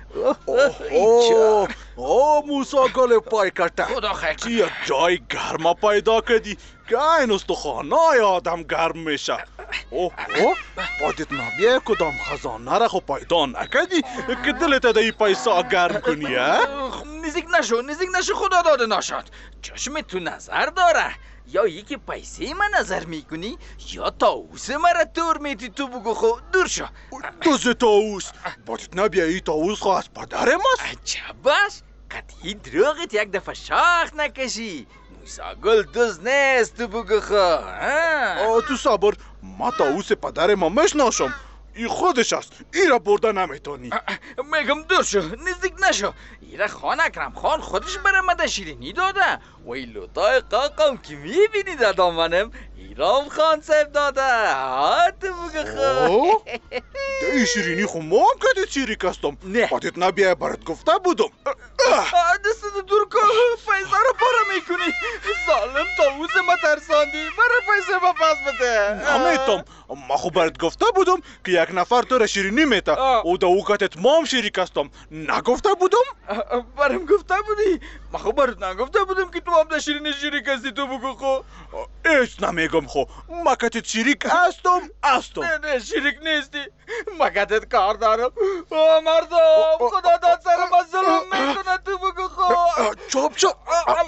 اوه اوه موسی گل پای کته خدا خیر کنه. یک جای گرما پیدا کردی که این استخوانای آدم گرم میشه. اوه اوه بادت نبیه کدام خزانه را خو پیدا نکردی که دلت در این پیسا گرم کنی؟ نزدیک نشو نزدیک نشو، خدا داده نشد. چشم تو نظر داره، یا یکی پیسه من نظر میکنی یا تاوس مرا تور میتی. تو بگو خو دور شو. دوز تاوس بادت نبیه این تاوس خو از پدر ماست. چه باش قطعی دروغت یک دفعه شاخ نکشی. موسی گل دوز نیست. تو بگو خو. تو صبر، ما تاوس پدر ما مشناشم. این خودش است، این را برده نمیتونی. میگم دور شو نزدیک نشو. ایره خان اکرم خان خودش برامده شیرینی داده و این لوتای قاقم که میبینی در دامنم ایرام خان صاحب داده. ها تو بگه خان ده این شیرینی خو ما هم کده چیری کستم. نه بادت نبیه برات گفته بودم. دست دور کن، فیضا رو پاره میکنی. ظالم تاوز ما ترساندی، برای پیسه ما پس بده. نمیتم، ما خو برات گفته بودم که یک نفر تو را شیرینی میته او در اوقاتت ما هم شریک هستم. نگفته بودم؟ برم گفته بودی؟ ما خو برات نگفته بودم که تو هم در شیرینی شریک هستی. تو بگو خو. ایچ نمیگم خو. مکتت شریک هستم هستم. نه نه شریک نیستی. مکتت کار دارم. آه مردم خدا داد سرم از ظلم میکنه. تو بگو خو. چاپ چاپ.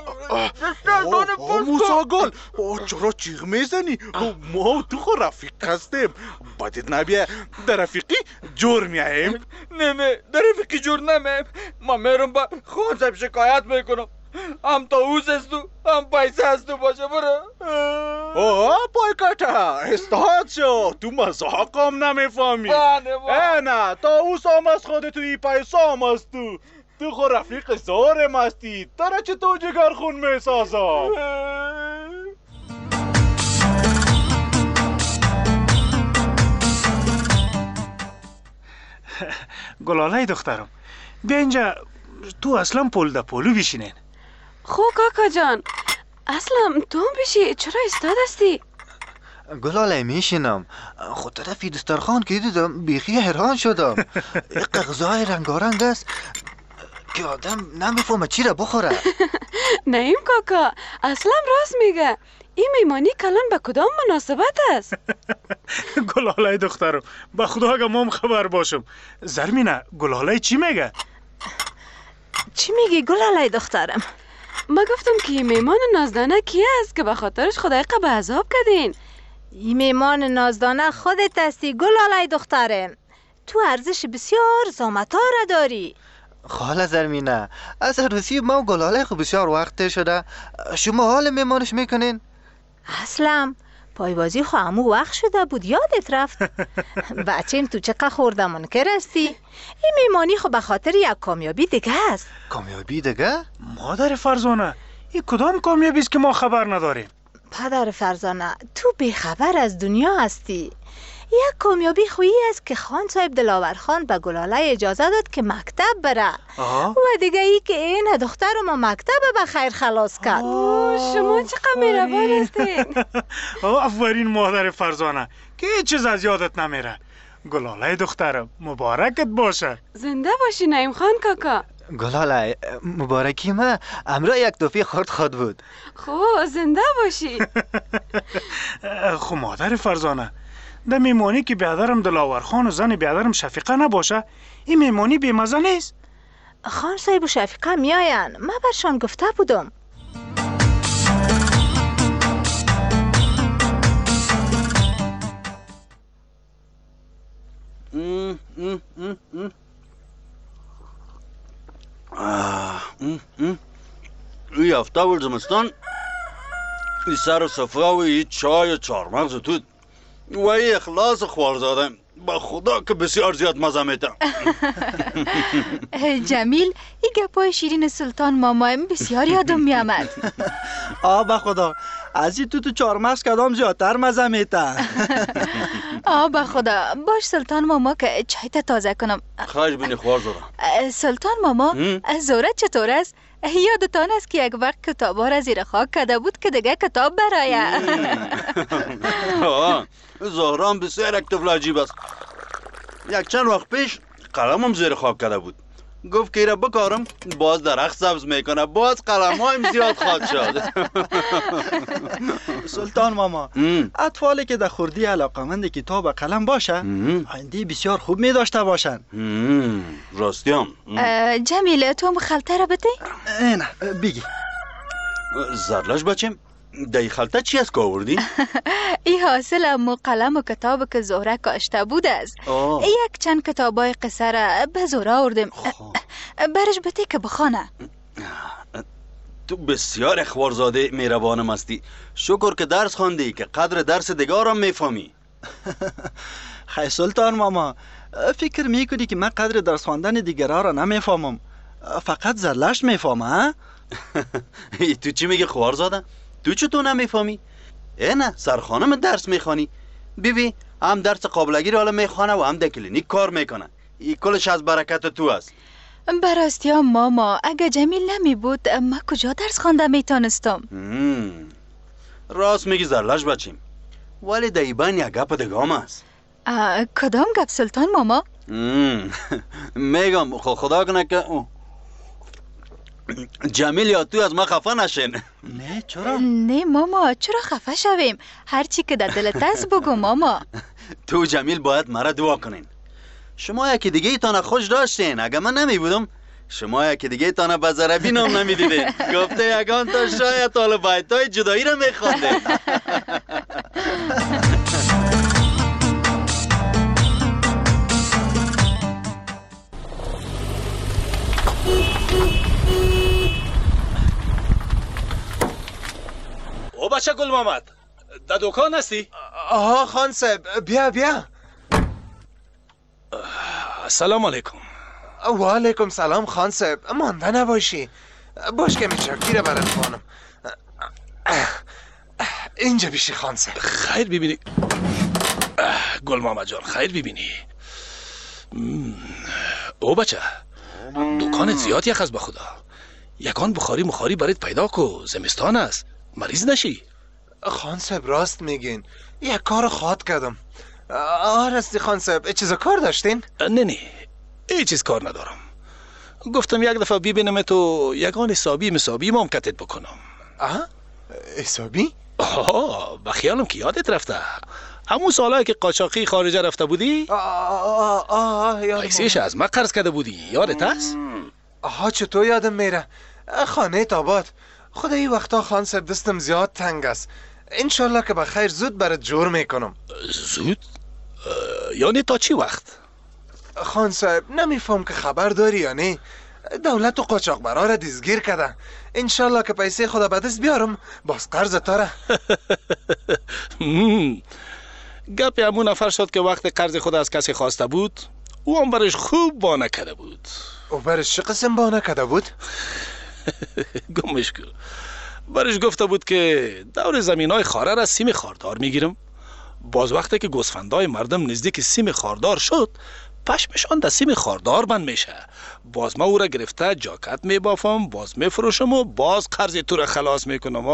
موسا گل چرا چیغ میزنی؟ ما تو خو رفیق هستیم. بدید نبیه در رفیقی جور میاییم. نه نه در رفیقی جور نمیم. ما میرم با خان صاحب شکایت میکنم. هم تا اوز است و هم پیسه است و باشه برو. اوه پایکاتا استاد شو. تو مزاق هم نمیفهمی. نه تا اوز هم از خود توی پیسه هم از تو. تو خو رفیق زارم هستی. تره چه تو جگر خون میسازم. گلاله دخترم بیا اینجا. تو اصلا پول ده پولو بشینین. خو کاکا جان اصلا تو هم بشی. چرا استاد هستی؟ گلاله میشینم. خود طرفی دسترخوان که دیدم بیخی حیران شدم. غذای رنگارنگ است که آدم نمیفهمه چی را بخوره. نیم کاکا اصلا راست میگه. این میمانی کلان به کدام مناسبت است؟ گلاله دخترم به خدا اگه ما هم خبر باشم. زرمینه گلاله چی میگه؟ چی میگی گلاله دخترم؟ ما گفتم که این میمان نازدانه کی است که به خاطرش خدای به عذاب کردین؟ این میمان نازدانه خودت هستی گلاله دخترم. تو ارزش بسیار زامتا را داری. خاله زرمینه از روسی ما و گلاله خو بسیار وقت شده. شما حال میمانش میکنین؟ اصلا پایبازی خو همو وقت شده بود یادت رفت. بچه‌م تو چقدر خورده منکر هستی. این میمانی خو به خاطر یک کامیابی دیگه است. کامیابی دیگه؟ مادر فرزانه این کدام کامیابی است که ما خبر نداریم؟ پدر فرزانه تو بیخبر از دنیا هستی. یک کامیابی خویی است که خان صاحب دلاور خان به گلاله اجازه داد که مکتب بره. و دیگه ای که این دختر ما مکتب به خیر خلاص کرد. شما چقدر مهربان هستین. آفرین مادر فرزانه که هیچ چیز از یادت نمیره. گلاله دخترم مبارکت باشه. زنده باشی نعیم خان کاکا. گلاله مبارکی ما امرا یک توفی خورد خود بود. خو زنده باشی. خو مادر فرزانه ده میمانی که بیادرم دلاور خان و زن بیادرم شفیقه نباشه این میمانی بیمزه نیست. خان صاحب و شفیقه میاین. من برشان گفته بودم. این هفته بود زمستان این سر و صفره و این چای و چارمغز و توت و این اخلاص خوارزاده با خدا که بسیار زیاد مزه میتم. جمیل این گپای شیرین سلطان مامایم بسیار یادم میامد. آه با خدا از این توت و چارمغز کدام زیادتر مزه میتم. آه با خدا باش سلطان ماما که چای تا تازه کنم. خواهش بینی خوارزاده. سلطان ماما زورت چطور است؟ یادتان است که یک وقت کتابا را زیر خاک کرده بود که دیگه کتاب برایه. آه زهران بسیار یک طفل عجیب است. یک چند وقت پیش قلمم زیر خاک کرده بود. گفت که ایره بکارم باز درخت سبز میکنه. باز قلم هایم زیاد خاک شد. سلطان ماما اطفالی که در خوردی علاقمند کتاب و قلم باشه آینده بسیار خوب می داشته باشن. راستیم. جمیل تو مخلطه را بده؟ نه بگی. زرلش بچیم دای خلطه چی است که آوردی؟ این حاصل امو قلم و کتاب که زهره کاشته بود است. یک چند کتابای قصه را به زهره آوردیم. برش بده که بخونه. تو بسیار اخبارزاده مهربانم هستی. شکر که درس خواندی که قدر درس دیگرم میفهمی. خیلی سلطان ماما فکر میکنی که من قدر درس خواندن دیگرها را نمیفهمم، فقط زرلشت میفهمم؟ تو چی میگی خوارزاده؟ تو چطور نمیفهمی؟ ای نه سرخانم درس میخوانی. بیبی هم درس قابلگی را میخوانه و هم در کلینیک کار میکنه. این کلش از برکت تو است. براستی ماما اگه جمیل نمی بود من کجا درس خوانده میتونستم؟ راست میگی زرلش بچیم. ولی دیبان یک گپ دگام است. کدام گپ سلطان ماما؟ میگم خدا کنه که جمیل یا تو از ما خفه نشین. نه چرا؟ نه ماما چرا خفه شویم؟ هرچی که در دلت است بگو ماما. تو جمیل باید مرا دعا کنین. شما یکی دیگه ایتان خوش داشتین. اگه من نمی بودم شما یکی دیگه ایتان بزربی نام نمی دیدین. گفته یگان تا شاید حال بایتای جدایی را می خونده. او بچه گل محمد در دکان هستی؟ آها خان صاحب بیا بیا. السلام علیکم. و علیکم سلام خان صاحب. مانده نباشی. باش که میچکی رو برات خانم. اینجا بیشی خان صاحب. خیر ببینی گل محمد جان، خیر ببینی. او بچه دکانت زیاد یک از بخدا. یکان بخاری مخاری برات پیدا کو، زمستان است، مریض نشی. خان صاحب راست میگین، یک کار خاط کردم. آه راستی خان صاحب چیز کار داشتین؟ نه نه هیچ چیز کار ندارم. گفتم یک دفعه ببینم تو یگان حسابی مسابی ممکتت بکنم. آه حسابی؟ آه بخیالم که یادت رفته همون سالایی که قاچاقی خارجه رفته بودی؟ آه آه یادم. پیسیش از ما قرض کرده بودی، یادت هست؟ آها چطور یادم میره. خانه تاباد. خدایی وقتا خان صاحب دستم زیاد تنگ است. انشالله که بخیر زود برات جور میکنم. زود؟ یعنی تا چی وقت؟ خان صاحب نمیفهم که خبر داری یا نه. دولت و قاچاقبرا را دزگیر کرده. انشالله که پیسه خدا به دست بیارم باز قرض تاره. گپی همون نفر شد که وقت قرض خود از کسی خواسته بود او هم برش خوب بانه کرده بود. او برش چه قسم بانه کرده بود؟ گمش کن. برش گفته بود که دور زمین های خاره را سیم خاردار میگیرم. باز وقتی که گوسفندای مردم نزدیک سیم خاردار شد پشمشان در سیم خاردار بند میشه. باز ما او را گرفته جاکت میبافم، باز میفروشم و باز قرض تو را خلاص میکنم.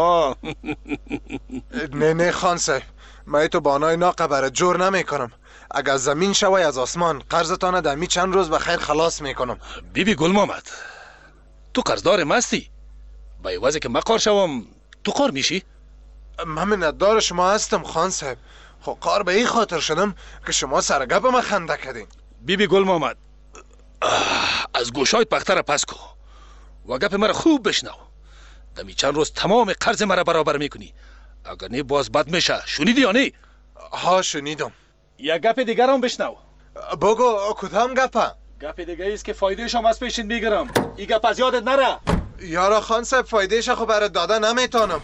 نه نه خان صاحب، من تو بانای ناقه برات جور نمیکنم. اگر زمین شوی از آسمان قرضتان در می چند روز بخیر خلاص میکنم. بی بی گل محمد تو قرضدار مستی؟ با عوضی که من قار شوم تو قار میشی؟ من منتدار شما هستم خان صاحب. خب قار به این خاطر شدم که شما سرگپ ما خنده کردین. بی بی گل محمد از گوشایت پخته را پس کو و گپ مرا خوب بشنو. دمی چند روز تمام قرض مرا برابر میکنی، اگر نه باز بد میشه. شنیدی یا نه؟ ها شنیدم. یک گپ دیگر هم بشنو. بگو کدام گپه؟ گپ دیگه ایست که فایدهش هم از پیشین میگیرم. این گپ از یادت نره. یارا خان صاحب فایدهش خو برات داده نمیتونم.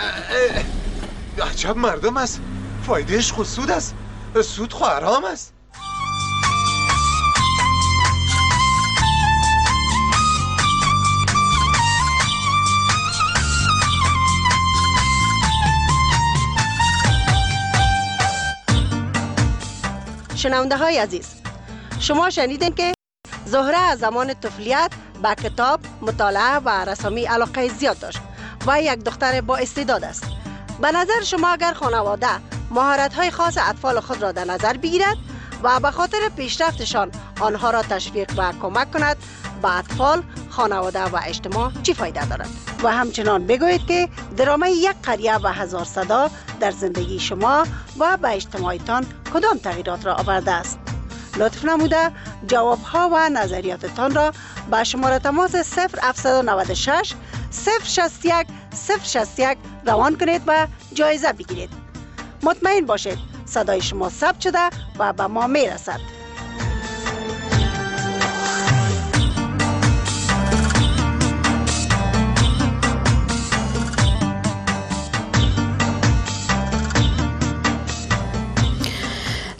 عجب مردم است. فایدهش خود سود است. سود خو حرام است. شنونده های عزیز، شما شنیدین که زهره از زمان طفولیت به کتاب، مطالعه و رسامی علاقه زیاد داشت و یک دختر با استعداد است. به نظر شما اگر خانواده مهارت های خاص اطفال خود را در نظر بگیرد و به خاطر پیشرفتشان آنها را تشویق و کمک کند، به اطفال، خانواده و اجتماع چی فایده دارد؟ و همچنان بگویید که درامه یک قریه و هزار صدا در زندگی شما و به اجتماعتان کدام تغییرات را آورده است. لطف نموده جوابها و نظریاتتان را به شماره تماس صفر هفت نه شش صفر شصت یک صفر شصت یک روان کنید و جایزه بگیرید. مطمئن باشید صدای شما ثبت شده و به ما میرسد.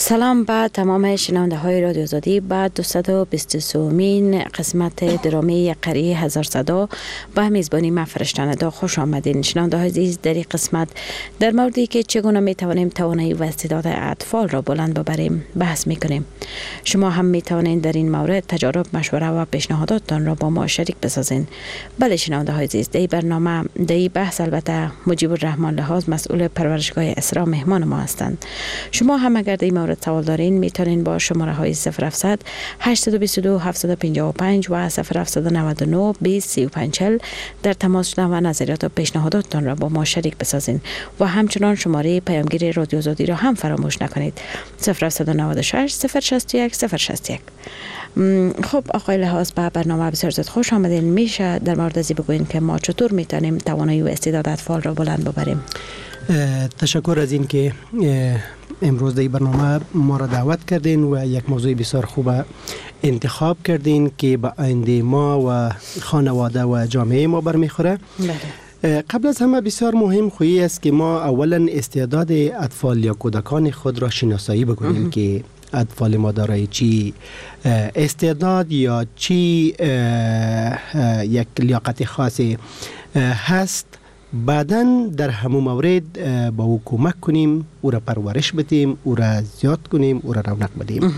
سلام به تمام شنونده های رادیو آزادی. بعد دویست و بیست و سومین قسمت درامی یک قریه هزار صدا به میزبانی من فرشته‌ندا خوش آمدین. شنونده های عزیز، در این قسمت در موردی که چگونه می توانیم توانایی و استعداد اطفال را بلند ببریم بحث می کنیم. شما هم می توانید در این مورد تجارب، مشوره و پیشنهاداتتان را با ما شریک بسازین. بله شنونده های عزیز، در برنامه در این بحث البته مجیب الرحمن لحاظ مسئول پرورشگاه اسرا مهمان ما هستند. شما هم اگر در این مورد سوال دارین میتونین با شماره های صفر هفتصد هشتصد و بیست و دو هفتصد و پنجاه و پنج و صفر هفتصد و نود و نه بیست سی و پنج چهل در تماس شدن و نظریات و پیشنهاداتتان را با ما شریک بسازین و همچنان شماره پیامگیر رادیو آزادی را هم فراموش نکنید. صفر هفتصد و نود و شش صفر شصت و یک صفر شصت و یک. خب آقای لحاظ، به برنامه بسیار زیاد خوش آمدین. میشه در مورد ازی بگوین که ما چطور میتونیم توانایی و استعداد اطفال را بلند ببریم؟ تشکر از این که امروز در برنامه ما را دعوت کردین و یک موضوع بسیار خوب انتخاب کردین که به آینده ما و خانواده و جامعه ما برمیخوره. بله. قبل از همه بسیار مهم خویی است که ما اولا استعداد اطفال یا کودکان خود را شناسایی بکنیم که اطفال ما دارای چی استعداد یا چی یک لیاقت خاصی هست. بعداً در همون مورد با او کمک کنیم، او را پرورش بدیم، او را زیاد کنیم، او را رونق بدیم.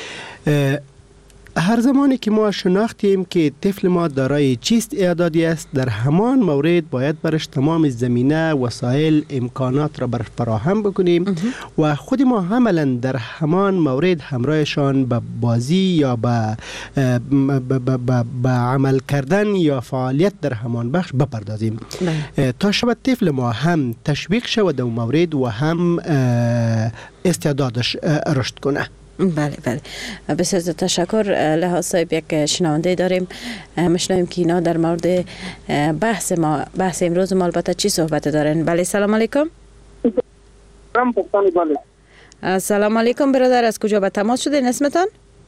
هر زمانی که ما شناختیم که طفل ما دارای چیست اعدادی است، در همان مورد باید برش تمام زمینه، وسایل، امکانات را برش فراهم بکنیم و خود ما عملا در همان مورد همراهشان به بازی یا به به عمل کردن یا فعالیت در همان بخش بپردازیم تا شود طفل ما هم تشویق شود در مورد و هم استعدادش رشد کنه. بله بله، بسیار تشکر. لحاظ صاحب، یک شنونده داریم، مشنویم که اینا در مورد بحث ما بحث امروز ما البته چی صحبت دارن. بله سلام علیکم. سلام علیکم برادر، از کجا به تماس شدین؟ اسمتان؟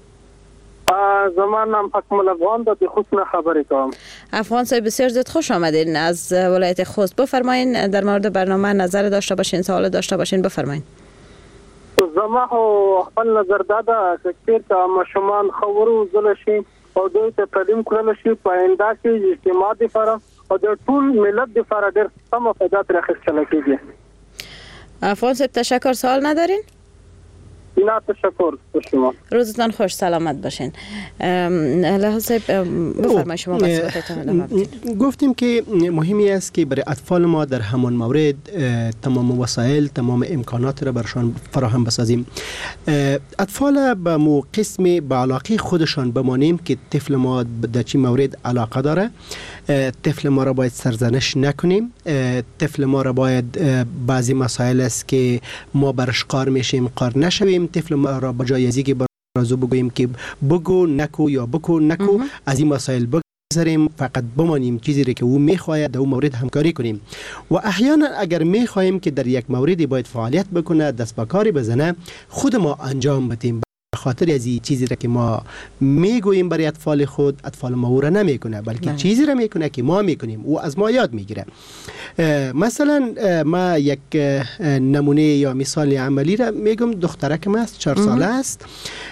زمان نام حکمل افغان دا خصوصا خبری کنم. افغان صاحب بسیار زیاد خوش آمدین از ولایت خوست. بفرمایین در مورد برنامه نظر داشته باشین، سوال داشته باشین، بفرمایین. زما خو خپل نظر دا ده چې چېرته ماشومان ښه وروزل شي او دوی ته تعلیم کړل شي په آینده کې اجتماع دپاره او د ټول ملت دپاره ډېر سمه فایده ترې اخیستلی کېږي. افغان صاحب تشکر. سوال ندارین؟ نه تشکر. شما روزتان خوش، سلامت باشین. لحاظ صاحب بفرمایید شما صحبتتون ادامه بدید. گفتیم که مهمی است که برای اطفال ما در همان مورد تمام وسایل، تمام امکانات را برشان فراهم بسازیم. اطفال به مو قسم به علاقه خودشان بمانیم که طفل ما در چی مورد علاقه داره. طفل ما را باید سرزنش نکنیم. طفل ما را باید بعضی مسائل است که ما برش قار میشیم قار نشویم. طفل ما را بجای از اینکه برازو بگوییم که بگو نکو یا بکو نکو از این مسائل بگذاریم، فقط بمانیم چیزی را که او میخواهد در اون مورد همکاری کنیم. و احیانا اگر میخواهیم که در یک موردی باید فعالیت بکنه، دست به کاری بزنه، خود ما انجام بدیم. خاطر از این چیزی را که ما میگوییم برای اطفال خود، اطفال ما او را نمیکنه، بلکه نه. چیزی را میکنه که ما میکنیم، او از ما یاد میگیره. مثلا ما یک نمونه یا مثال عملی را میگم. دخترکم است، چهار ساله است،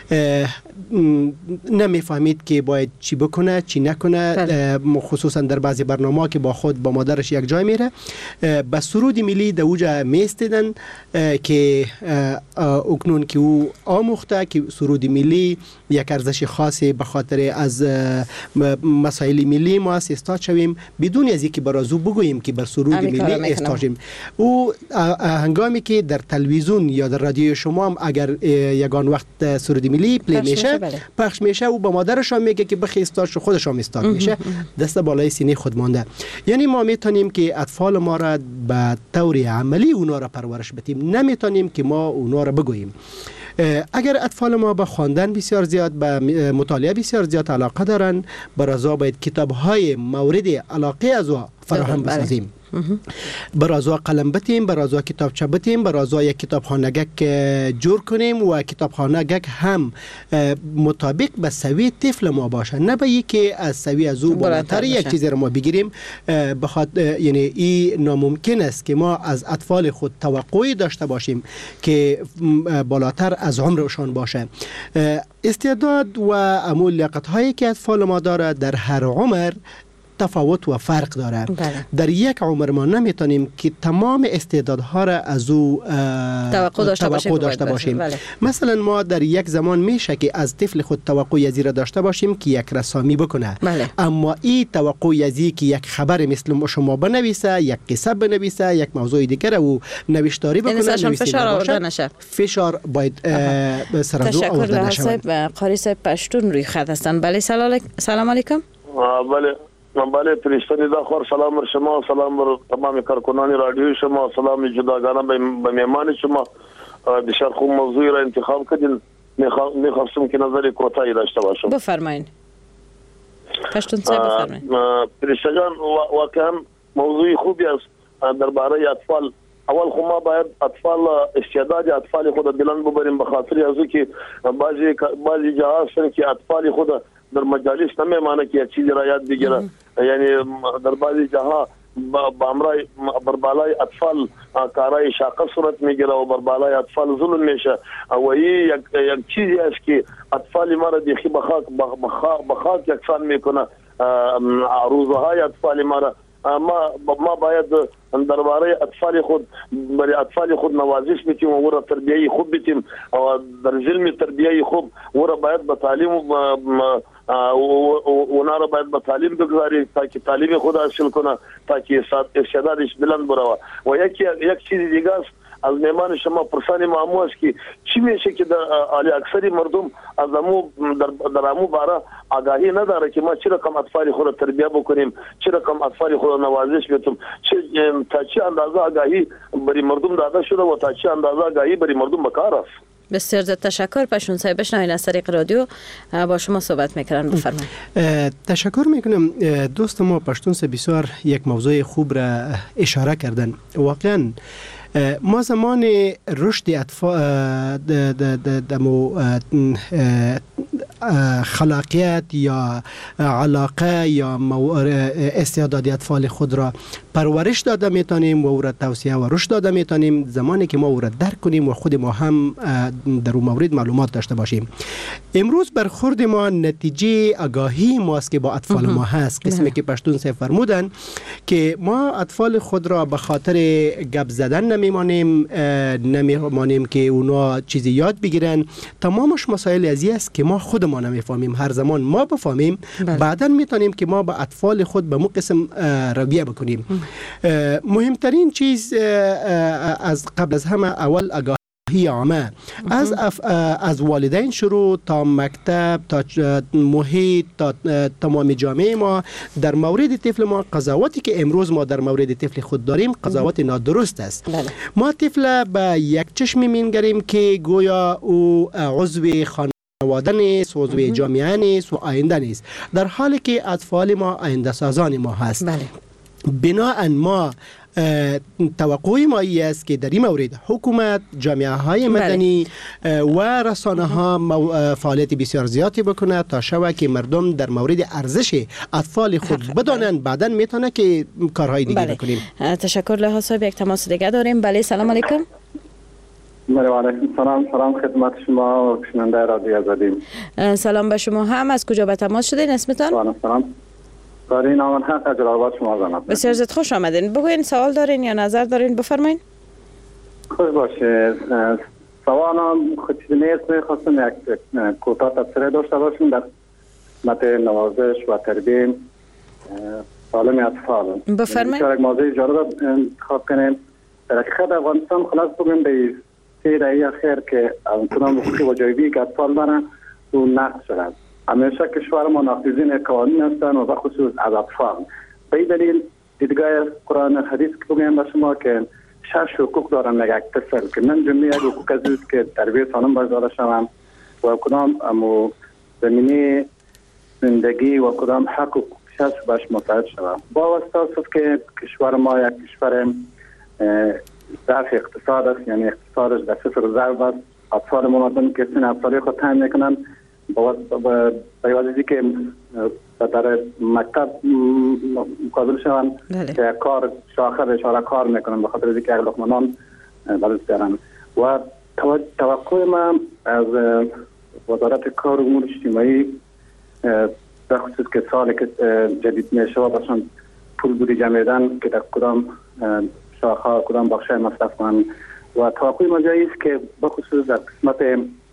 نمیفهمید که باید چی بکنه چی نکنه. خصوصا در بعضی برنامه که با خود با مادرش یک جای میره، به سرود ملی در اوجا میستیدن که اکنون که او آموخته که سرود ملی یک ارزش خاصی به خاطر از مسائل ملی ما استاد شویم، بدون از اینکه برازو بگوییم که بر سرود ملی استاد شویم. او هنگامی که در تلویزیون یا در رادیو شما هم اگر یگان وقت سرود ملی پلی میشه، پخش میشه، او با مادرش هم میگه که بخی استاد شو، خودش هم استاد میشه، دست بالای سینه خود مانده. یعنی ما میتونیم که اطفال ما را به طور عملی اونا را پرورش بدیم، نمیتونیم که ما اونا را بگوییم. اگر اطفال ما به خواندن بسیار زیاد، به مطالعه بسیار زیاد علاقه دارن، برازا باید کتاب‌های مورد علاقه از او فراهم بسازیم. برازا قلم بتیم، برازا کتابچه بتیم، برازا یک کتابخانه‌گک جور کنیم و کتابخانه‌گک هم مطابق به سوی طفل ما باشه، نه به یکی از سوی از او بالاتر یک چیزی رو ما بگیریم. بخاطر یعنی این ناممکن است که ما از اطفال خود توقعی داشته باشیم که بالاتر از عمرشان باشه. استعداد و امول لیاقت هایی که اطفال ما داره در هر عمر تفاوت و فرق داره. بله. در یک عمر ما نمیتونیم که تمام استعدادها را از او توقع داشته توقع باشیم, داشته باشیم. بله. مثلا ما در یک زمان میشه که از طفل خود توقع از را داشته باشیم که یک رسامی بکنه. بله. اما این توقع از که یک خبر مثل شما بنویسه، یک قصه بنویسه، یک موضوع دیگر او نوشتاری بکنه، نویسنده فشار آورده نشه. فشار باید سر از او آورده نشه. تشکر لحظه قاری صاحب پشتون روی خط هستن. بله سلام علیکم. بله بله پرستانی دا خور سلام بر شما، سلام بر تمام کارکنان رادیو شما، سلام جداگانه به مهمان شما. بسیار خوب موضوعی را انتخاب کردین. میخواستم که نظر کوتاهی داشته باشم. بفرمایید. پشتون صاحب بفرمایید. پرستان واقعا موضوعی خوبی است درباره اطفال. اول خو ما باید اطفال استعداد اطفال خود بلند ببریم، به خاطر از اینکه بعضی بعضی جاها هستن که اطفال خود در مجالس نمیمانه که یک چیزی را یاد بگیره. یعنی در بعضی جاها با امرای بر بالای اطفال کارای شاقه صورت میگیره و بر بالای اطفال ظلم میشه و این یک یک چیزی است که اطفال ما را دیخی بخاک بخاک یکسان میکنه. عروضه های اطفال ما را ما ما باید درباره اطفال خود برای اطفال خود نوازش بتیم و ورا تربیتی خوب بتیم و در ظلم تربیتی خوب ورا باید به تعلیم و نارا باید به تعلیم بگذاری تا که تعلیم خود حاصل کنه، تا که استعدادش بلند بره. و یک یک چیز دیگه است از مهمان شما پرسانی معمو است که چی میشه که علی اکثری مردم از امو در در امو باره آگاهی نداره که ما چه رقم اطفال خود تربیت بکنیم، چه رقم اطفال خود نوازش بتیم، چه تا چه اندازه آگاهی بری مردم داده شده و تا چه اندازه آگاهی بری مردم بکار است. بسیار زیاد تشکر. پشون صاحب بشنوین از طریق رادیو با شما صحبت میکنن. بفرمایید. تشکر میکنم. دوست ما پشتون صاحب بسیار یک موضوع خوب را اشاره کردن. واقعا ما زمان رشد اطفال دمو خلاقیت یا علاقه یا استعداد اطفال خود را پرورش داده میتونیم و او را توسعه و رشد داده میتونیم زمانی که ما او را درک کنیم و خود ما هم در اون مورد معلومات داشته باشیم. امروز برخورد ما نتیجه آگاهی ماست که با اطفال ما هست. قسمی که پشتون صاحب فرمودن که ما اطفال خود را به خاطر گپ زدن نمیمانیم، نمیمانیم که اونا چیزی یاد بگیرن. تمامش مسائل ازی است که ما خود ما نمیفهمیم. هر زمان ما بفهمیم بعدا میتونیم که ما با اطفال خود به مو قسم رویه بکنیم. مهمترین چیز از قبل از همه اول آگاهی عامه از از والدین شروع تا مکتب تا محیط تا تمام جامعه ما در مورد طفل ما. قضاوتی که امروز ما در مورد طفل خود داریم قضاوت نادرست است. بله. ما طفل به یک چشمی مینگریم که گویا او عضو خانواده خانواده نیست، عضو جامعه نیست و آینده نیست، در حالی که اطفال ما آینده سازان ما هست. بله. بناهن ما توقعی ما است که در این مورد حکومت، جامعه های مدنی بله. و رسانه ها فعالیت بسیار زیادی بکنه تا شوه که مردم در مورد ارزش اطفال خود بدانن، بعدا میتونه که کارهای دیگه بله. بکنیم. تشکر لحاظ صاحب. یک تماس دیگه داریم. بله سلام علیکم. علیکم سلام. سلام خدمت شما و شنونده رادیو آزادی. سلام به شما هم. از کجا به تماس شدین؟ اسمتان؟ سلام سلام. دارین آمن حق از جلالآباد شما زنم. بسیار زیاد خوش آمدین. بگوین سوال دارین یا نظر دارین بفرمایین. خوش باشه. سوالم خود چیزی نیست. میخواستم یک کوتاه تبصره داشته باشیم در خدمت نوازش و تربیت سالم اطفال. بفرمایید. یک موضوع جالب انتخاب کنیم. در حقیقت افغانستان خلاص بگیم به سه دهه اخیر که قانون حقوقی و جایبی که اطفال دارن او نقض شدن. همیشه کشور ما نافذین قوانین هستند و بخصوص از اطفال. به این دلیل دیدگاه قرآن حدیث که بگیم به شما که شش حقوق دارن یک طفل که من جمله یک حقوق از است که تربیت سالم برداشته شوند و کدام امو زمینه زندگی و کدام حق شش باش متحد شود. با واسطه که کشور ما یک کشور ضعف اقتصاد است، یعنی اقتصادش در صفر و ضرب است. اطفال مردم که سن افطاری خود تعیین میکنن با واسطه که در مکتب مقابل شوند که کار شاخه به اشاره کار میکنن به خاطر اینکه یک لقمه نان بلد دارن. و توقع ما از وزارت کار و امور اجتماعی به خصوص که سال که جدید میشه باشن پول بودی جمعیدن که در کدام شاخه کدام بخش مصرف کنن. و توقع ما جایی است که به خصوص در قسمت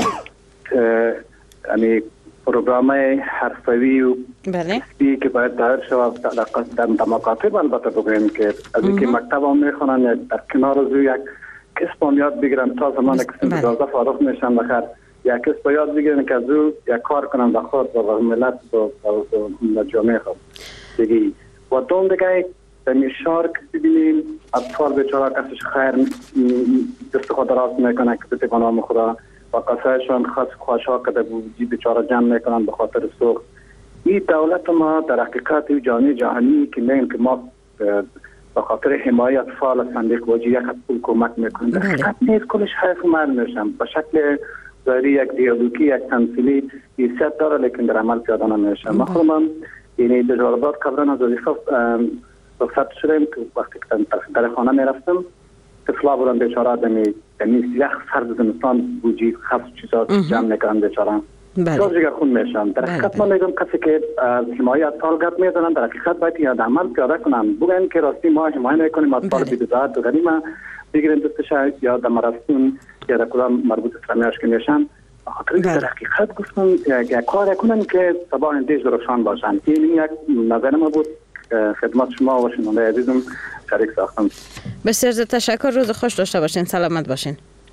یعنی پروگرام حرفوی و کسبی که باید دایر شود در مکاتب البته بگویم که از اینکه مکتب هم میخوانن در کنار از یک کسب هم یاد بگیرن تا زمان که سن دوازده فارغ میشن بخیر یک کسب یاد بگیرن که از او یک کار کنن به خود و ملت و جامعه خود دیگه. و دوم دیگه در میشار که ببینیم اطفال بیچاره کسش خیر دست خود راست میکنن که بتوانم خدا و قصایشان خاص خواشا کده بودی بیچاره جمع میکنن به خاطر سوخت. این دولت ما در حقیقت جامعه جهانی که میگن که ما به خاطر حمایت اطفال صندوق وجه یک پول کمک میکنیم در حقیقت نیست، کلش حیف مال میشن به شکل ظاهری یک دیالوگی یک تمثیلی حیثیت داره لیکن در عمل پیاده نمیشن. ما خودم یعنی در جالبات قبلا از وظیفه رخصت شدیم که وقتی که در خانه میرفتم طفلا بودن بیچاره دمی دمی یک فرد زمستان بوجی خاص چیزا جمع میکنن بیچاره تو جگر خون میشن. در حقیقت من میگم کسی که از حمایت اطفال گپ میزنن در حقیقت باید یاد عمل پیاده کنن بگن که راستی ما حمایت میکنیم اطفال بی‌دزد و غریمه بگیریم دستش یا در مراسم یا در کدام مربوط اسلامیاش که میشن خاطر در حقیقت گفتم یک کار کنن که صباح اندیش درخشان باشن. این یک نظر ما بود خدمت شما و شنونده عزیزم شریک ساختم. بسیار زیاد تشکر، روز خوش داشته باشین، سلامت باشین.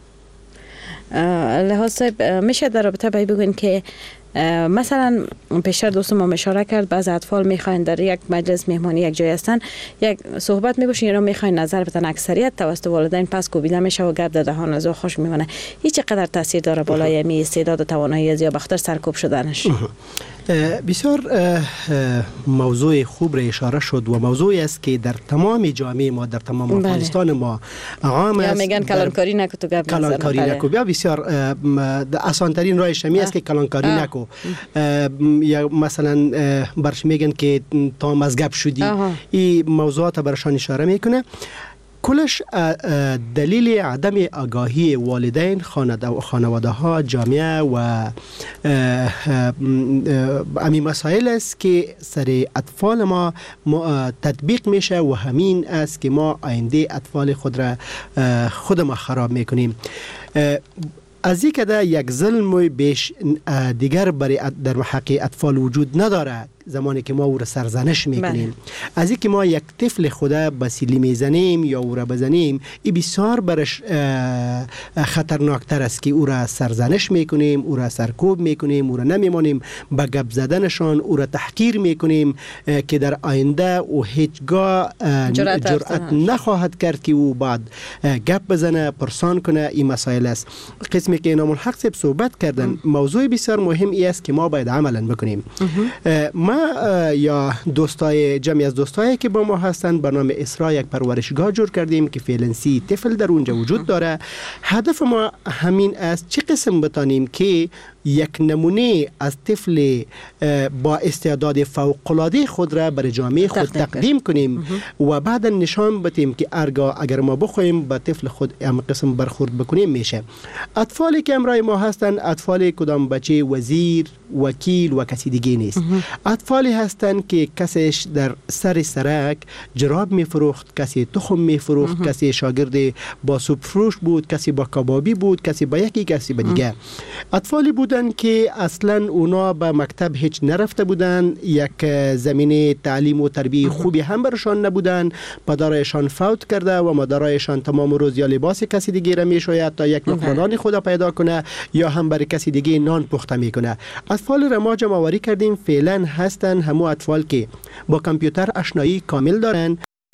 لحاظ صاحب میشه در رابطه باید بگوین که مثلا پیشتر دوست ما اشاره کرد بعض اطفال میخواین در یک مجلس مهمانی یک جای هستن یک صحبت میباشین یا میخواین نظر بدن، اکثریت توسط والدین پس کوبیده میشه و گپ در دهان از او خوش میمونه. هیچ چقدر تاثیر داره بالای می استعداد و توانایی از یا بختر سرکوب شدنش؟ بسیار موضوع خوب را اشاره شد و موضوعی است که در تمام جامعه ما در تمام افغانستان ما عام است. یا میگن کلانکاری نکو تو گپ کلانکاری نکو. بیا بسیار آسان ترین راهش همی است که کلانکاری نکو. یا مثلا برش میگن که تا مزگب شدی. این موضوعات برشان اشاره میکنه. کلش دلیل عدم آگاهی والدین، خانواده ها، جامعه و امی مسائل است که سر اطفال ما تطبیق میشه و همین است که ما آینده اطفال خود را خود ما خراب میکنیم. از این که یک ظلم بیش دیگر برای در حق اطفال وجود نداره زمانی که ما او را سرزنش میکنیم. از این که ما یک طفل خدا به سیلی میزنیم یا او را بزنیم این بسیار برش خطرناکتر است که او را سرزنش میکنیم، او را سرکوب میکنیم، او را نمیمانیم به گپ زدنشان، او را تحقیر میکنیم که در آینده او هیچگاه جرأت نخواهد کرد که او بعد گپ بزنه پرسان کنه. این مسائل است. قسمی که انعام الحق صاحب صحبت کردن موضوع بسیار مهم ای است که ما باید عملا بکنیم. ما یا دوستای جمعی از دوستایی که با ما هستند به نام اسرا یک پرورشگاه جور کردیم که فعلا سی طفل در اونجا وجود داره. هدف ما همین است چه قسم بتانیم که یک نمونه از طفل با استعداد فوق‌العاده خود را برای جامعه خود تقدیم کنیم و بعد نشان بدیم که ارگاه اگر ما بخوایم با طفل خود هم قسم برخورد بکنیم میشه. اطفالی که امرای ما هستند اطفال کدام بچه وزیر، وکیل و کسی دیگه نیست. اطفالی هستند که کسیش در سر سرک جراب میفروخت، کسی تخم میفروخت، کسی شاگرد با سوپ فروش بود، کسی با کبابی بود، کسی با یکی، کسی با دیگه. اطفالی بودن که اصلا اونا به مکتب هیچ نرفته بودن، یک زمینه تعلیم و تربیه خوبی هم برشان نبودن، پدرایشان فوت کرده و مادرایشان تمام روز یا لباس کسی دیگه را میشوید تا یک لقمه نان خدا پیدا کنه یا هم برای کسی دیگه نان پخته میکنه. اطفال را ما جمع آوری کردیم، فعلا هستن همو اطفال که با کامپیوتر آشنایی کامل دارن،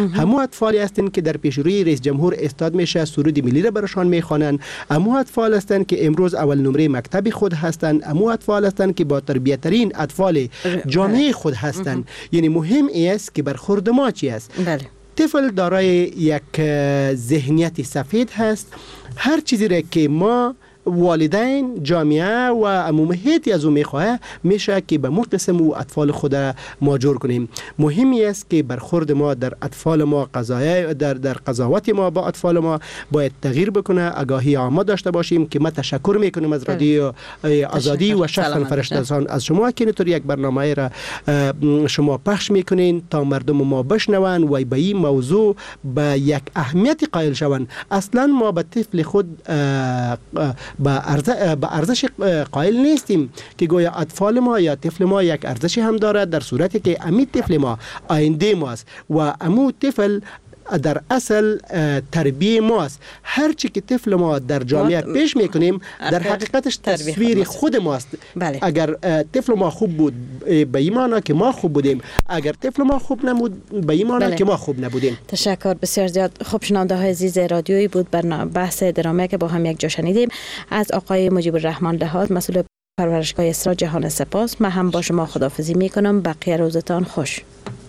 همو اطفالی هستند که در پیش روی رئیس جمهور استاد میشه، سرود ملی را برشان میخوانند. همو اطفال هستند که امروز اول نمره مکتب خود هستند. همو اطفال هستند که با تربیت ترین اطفال جامعه خود هستند. یعنی مهم است که برخورد ما چی است. بله. طفل دارای یک ذهنیت سفید هست. هر چیزی را که ما والدین، جامعه و عمومیتی از او میخواه میشه که به مو قسم و اطفال خود ماجور کنیم. مهمی است که برخورد ما در اطفال ما، قضایه در در قضاوت ما با اطفال ما باید تغییر بکنه. آگاهی عامه داشته باشیم که ما تشکر میکنیم از رادیو آزادی و شخصا فرشتگان از شما که اینطور یک برنامه را شما پخش میکنین تا مردم ما بشنون و به این موضوع به یک اهمیت قائل شوند. اصلا ما به طفل خود با ارزش قائل نیستیم که گویا اطفال ما یا طفل ما یک ارزش هم دارد، در صورتی که امی طفل ما آینده ماست و امو طفل در اصل تربیه ماست. هر چی که طفل ما در جامعه پیش میکنیم در حقیقتش تصویر خود ماست. بله. اگر طفل ما خوب بود به ایمانه که ما خوب بودیم، اگر طفل ما خوب نبود به ایمانه بله. که ما خوب نبودیم. تشکر بسیار زیاد. خب شنونده های عزیز رادیویی بود برنامه بحث درامه که با هم یک جا شنیدیم از آقای مجیب الرحمن لحاظ، مسئول پرورشگاه اسرا. جهان سپاس. من هم با شما خداحافظی میکنم. بقیه روزتان خوش.